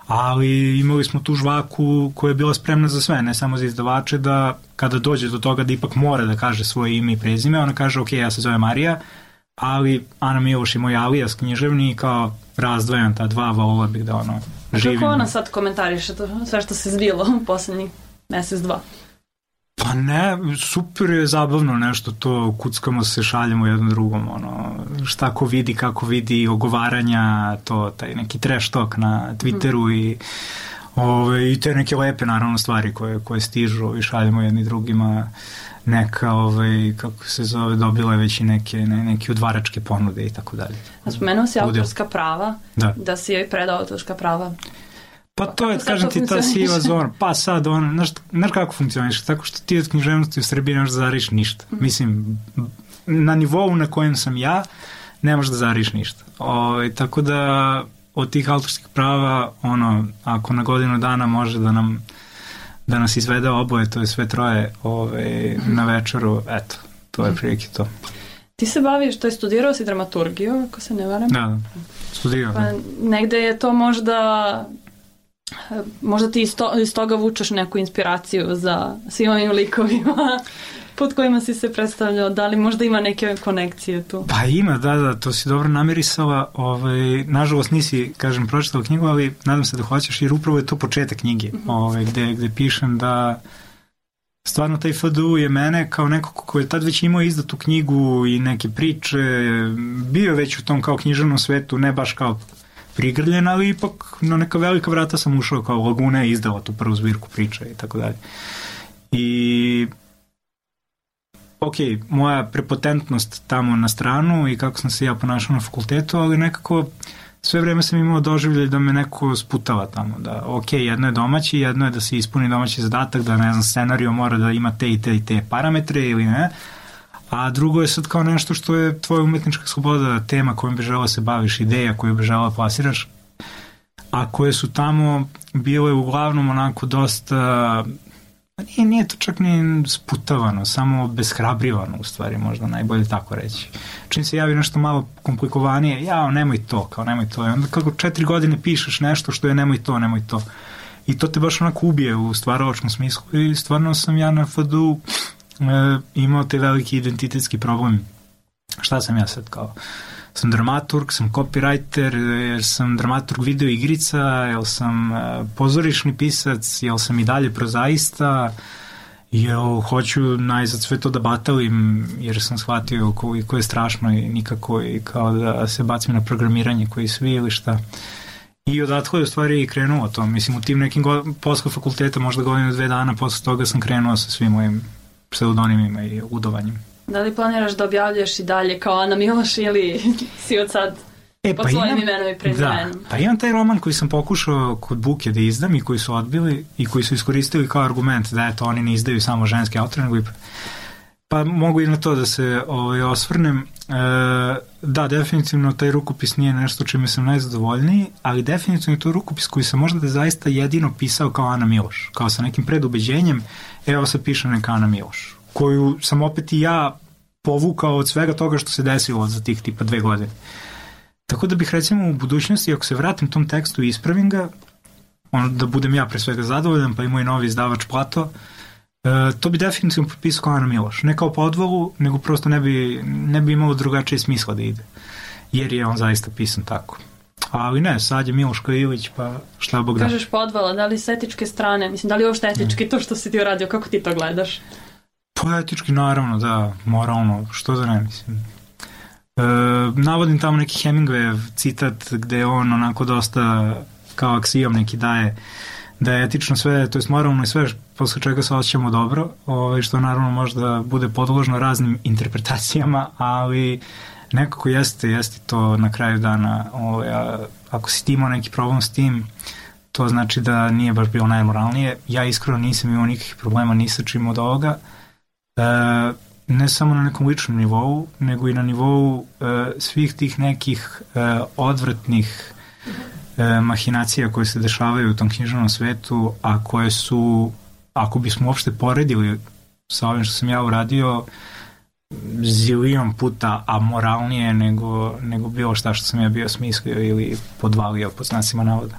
ali imali smo tu žvaku koja je bila spremna za sve, ne samo za izdavače, da kada dođe do toga da ipak mora da kaže svoje ime i prezime, ona kaže, ok, ja se zove Marija, ali Ana Miloš je moj alijas književni i kao razdvajam ta dva, volila bih da ono živim. Kako ona sad komentariše to, sve što se zbilo u poslednjih mesec, dva? Pa ne, super je zabavno nešto to, kuckamo se, šaljemo jednom drugom, ono, šta ko vidi, kako vidi, ogovaranja, to, taj neki trash talk na Twitteru mm. i, ove, i te neke lepe, naravno, stvari koje, koje stižu i šaljemo jedni drugima. Neka, ovaj, kako se zove, dobila je već i neke, ne, neke udvaračke ponude i tako dalje. A spomenuo si autorska prava, da, da si joj predao autorska prava. Pa to je, kažem ti, ta siva zona. Pa sad, on, znaš, znaš kako funkcioniš? Tako što ti od književnosti u Srbiji ne možeš da zariš ništa. Mm. Mislim, na nivou na kojem sam ja, ne možeš da zariš ništa. O, tako da, od tih autorskih prava, ono, ako na godinu dana može da nam da nas izvede oboje, to je sve troje ove, na večeru, eto, to je prilike to. Ti se baviš, to je studirao si dramaturgiju, ako se ne varam? Da, da, studirao. Pa negde je to možda, možda ti iz, to, iz toga vučeš neku inspiraciju za svim ovim likovima pod kojima si se predstavljao, da li možda ima neke konekcije tu? Pa ima, da, da, to si dobro namirisala, ovaj, nažalost nisi, kažem, pročitala knjigu, ali nadam se da hoćeš, jer upravo je to početak knjige, mm-hmm. ovaj, gde, gde pišem da stvarno taj F D U je mene kao neko ko je tad već imao izdatu knjigu i neke priče, bio već u tom kao književnom svetu, ne baš kao prigrljen, ali ipak na neka velika vrata sam ušao, kao Laguna je izdala tu prvu zbirku priča i tako dalje. I ok, moja prepotentnost tamo na stranu i kako sam se ja ponašao na fakultetu, ali nekako sve vreme sam imao doživljaj da me neko sputava tamo, da ok, jedno je domaći, jedno je da se ispuni domaći zadatak, da ne znam, scenario mora da ima te i te i te parametre ili ne, a drugo je sad kao nešto što je tvoja umetnička sloboda, tema kojom bi želeo se baviš, ideja koju bi želeo plasiraš, a koje su tamo bile uglavnom onako dosta, nije, nije to čak ni sputavano, samo beshrabrivano u stvari, možda najbolje tako reći. Čim se javi nešto malo komplikovanije, jao, nemoj to, kao nemoj to. I onda kako četiri godine pišeš nešto što je nemoj to, nemoj to. I to te baš onako ubije u stvaralačkom smislu. I stvarno sam ja na F D U e, imao te veliki identitetski problem. Šta sam ja sad kao? Sam dramaturg, sam copywriter, jer sam dramaturg video igrica, jel sam pozorišni pisac, jel sam i dalje prozaista, jel hoću najzad sve to da batalim, jer sam shvatio koliko je strašno i nikako i kao da se bacim na programiranje koji svi ili šta. I odatle je u stvari krenuo to. Mislim, u tim nekim posle fakulteta, možda godinu dve dana posle toga sam krenuo sa svim mojim pseudonimima i ludovanjem. Da li planiraš da objavljaš i dalje kao Ana Miloš ili si od sad e, pod pa svojim imenom i prezimenom? Da, pa imam taj roman koji sam pokušao kod Buke da izdam i koji su odbili i koji su iskoristili kao argument da eto, oni ne izdaju samo ženske autore, nego i... Pa mogu i na to da se ovaj, osvrnem. E, da, definitivno taj rukopis nije nešto čime sam najzadovoljniji, ali definitivno je to rukopis koji sam možda da zaista jedino pisao kao Ana Miloš, kao sa nekim predubeđenjem, evo sad pišem neka Ana Miloš, koju sam opet i ja povukao od svega toga što se desilo za tih tipa dve godine. Tako da bih recimo u budućnosti, ako se vratim tom tekstu i ispravim ga, ono da budem ja pre svega zadovoljan, pa i moj novi izdavač Plato, e, to bi definitivno potpisao kao Ana Miloš. Ne kao podvalu, nego prosto ne bi, ne bi imalo drugačije smisla da ide. Jer je on zaista pisan tako. Ali ne, sad je Miloška Ilić, pa šta Bog da. Kažeš podvala, da li s etičke strane, mislim, da li je uopšte etički ne. To što si ti uradio, kako ti to gledaš? Pa etički, naravno, da, moralno, što da ne, mislim. E, navodim tamo neki Hemingwayev citat gde on onako dosta kao aksijom neki daje da je etično sve, to je moralno i sve posle čega se osjećamo dobro, ovaj, što naravno možda bude podložno raznim interpretacijama, ali nekako jeste, jeste to na kraju dana, ovaj, a, ako si ti imao neki problem s tim, to znači da nije baš bilo najmoralnije. Ja iskreno nisam imao nikakvih problema ni sa čim od ovoga. E, ne samo na nekom ličnom nivou, nego i na nivou e, svih tih nekih e, odvratnih e, mahinacija koje se dešavaju u tom književnom svetu, a koje su, ako bismo uopšte poredili sa ovim što sam ja uradio, zilion puta amoralnije nego, nego bilo šta što sam ja bio smislio ili podvalio pod znacima navoda.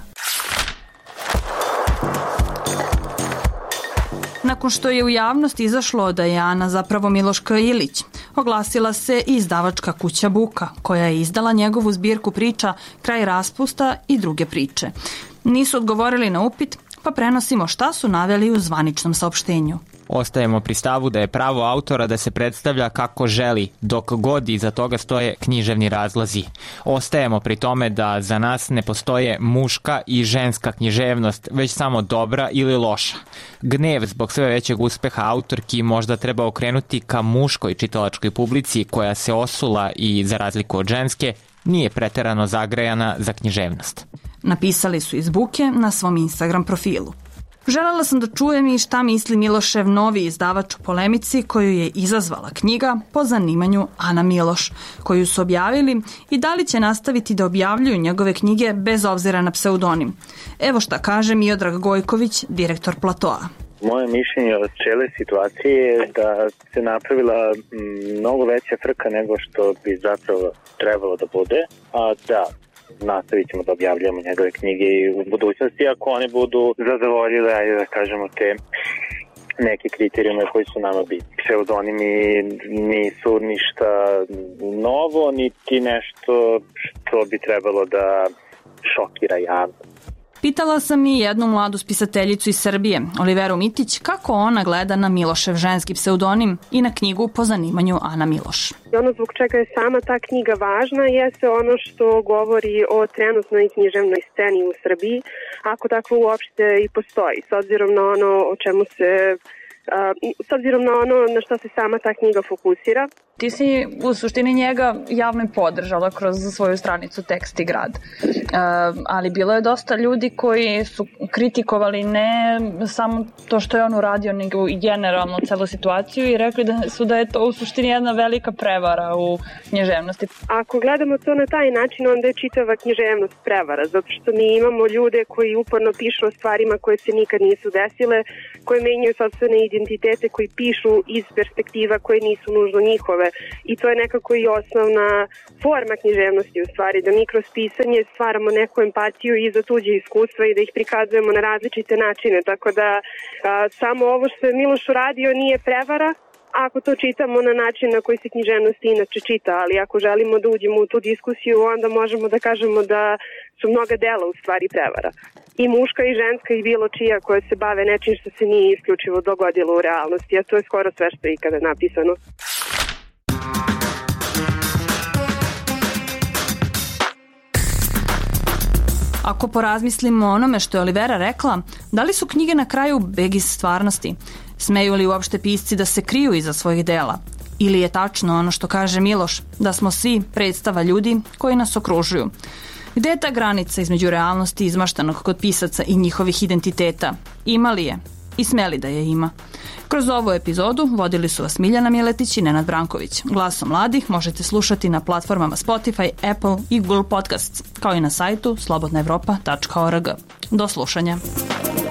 Nakon što je u javnost izašlo da je Ana zapravo Miloška Ilić, oglasila se i izdavačka kuća Buka, koja je izdala njegovu zbirku priča Kraj raspusta i druge priče. Nisu odgovorili na upit, pa prenosimo šta su naveli u zvaničnom saopštenju. Ostajemo pri stavu da je pravo autora da se predstavlja kako želi, dok god iza toga stoje književni razlozi. Ostajemo pri tome da za nas ne postoje muška i ženska književnost, već samo dobra ili loša. Gnev zbog sve većeg uspeha autorki možda treba okrenuti ka muškoj čitalačkoj publici koja se osula i, za razliku od ženske, nije preterano zagrejana za književnost. Napisali su iz Buke na svom Instagram profilu. Želela sam da čujem i šta misli Milošev novi izdavač o polemici koju je izazvala knjiga po zanimanju Ana Miloš, koju su objavili i da li će nastaviti da objavljuju njegove knjige bez obzira na pseudonim. Evo šta kaže Miodrag Gojković, direktor Platoa. Moje mišljenje od cijele situacije je da se napravila mnogo veća frka nego što bi zapravo trebalo da bude, a da nastavit ćemo da objavljamo njegove knjige i u budućnosti ako oni budu zadovoljili, ajde da kažemo, te neke kriterijume koji su nama bitni. Pseudonimi nisu ništa novo, niti nešto što bi trebalo da šokira javnost. Pitala sam i jednu mladu spisateljicu iz Srbije, Oliveru Mitić, kako ona gleda na Milošev ženski pseudonim i na knjigu po zanimanju Ana Miloš. Ono zbog čega je sama ta knjiga važna jeste ono što govori o trenutnoj književnoj sceni u Srbiji, ako tako uopšte i postoji, s obzirom na ono o čemu se s obzirom na ono na što se sama ta knjiga fokusira. Ti si u suštini njega javno podržala kroz svoju stranicu Tekst i grad. Ali bilo je dosta ljudi koji su kritikovali ne samo to što je on uradio, nego i generalno celu situaciju i rekli da su da je to u suštini jedna velika prevara u književnosti. Ako gledamo to na taj način, onda je čitava književnost prevara, zato što mi imamo ljude koji uporno pišu o stvarima koje se nikad nisu desile, koje menjaju sopstvene identitete, koji pišu iz perspektiva koje nisu nužno njihove. I to je nekako i osnovna forma književnosti u stvari, da mi kroz pisanje stvaramo neku empatiju i za tuđe iskustva i da ih prikazujemo na različite načine. Tako da a, samo ovo što je Miloš uradio nije prevara, ako to čitamo na način na koji se književnost inače čita, ali ako želimo da uđemo u tu diskusiju, onda možemo da kažemo da su mnoga dela u stvari prevara. I muška i ženska i bilo čija koje se bave nečim što se nije isključivo dogodilo u realnosti, a to je skoro sve što je ikada napisano. Ako porazmislimo o onome što je Olivera rekla, da li su knjige na kraju beg iz stvarnosti? Smeju li uopšte pisci da se kriju iza svojih dela? Ili je tačno ono što kaže Miloš, da smo svi predstava ljudi koji nas okružuju? Gde je ta granica između realnosti izmaštanog kod pisaca i njihovih identiteta? Ima li je? I smeli da je ima? Kroz ovu epizodu vodili su vas Miljana Miletić i Nenad Branković. Glaso mladih možete slušati na platformama Spotify, Apple i Google Podcasts, kao i na sajtu slobodna evropa tačka org. Do slušanja.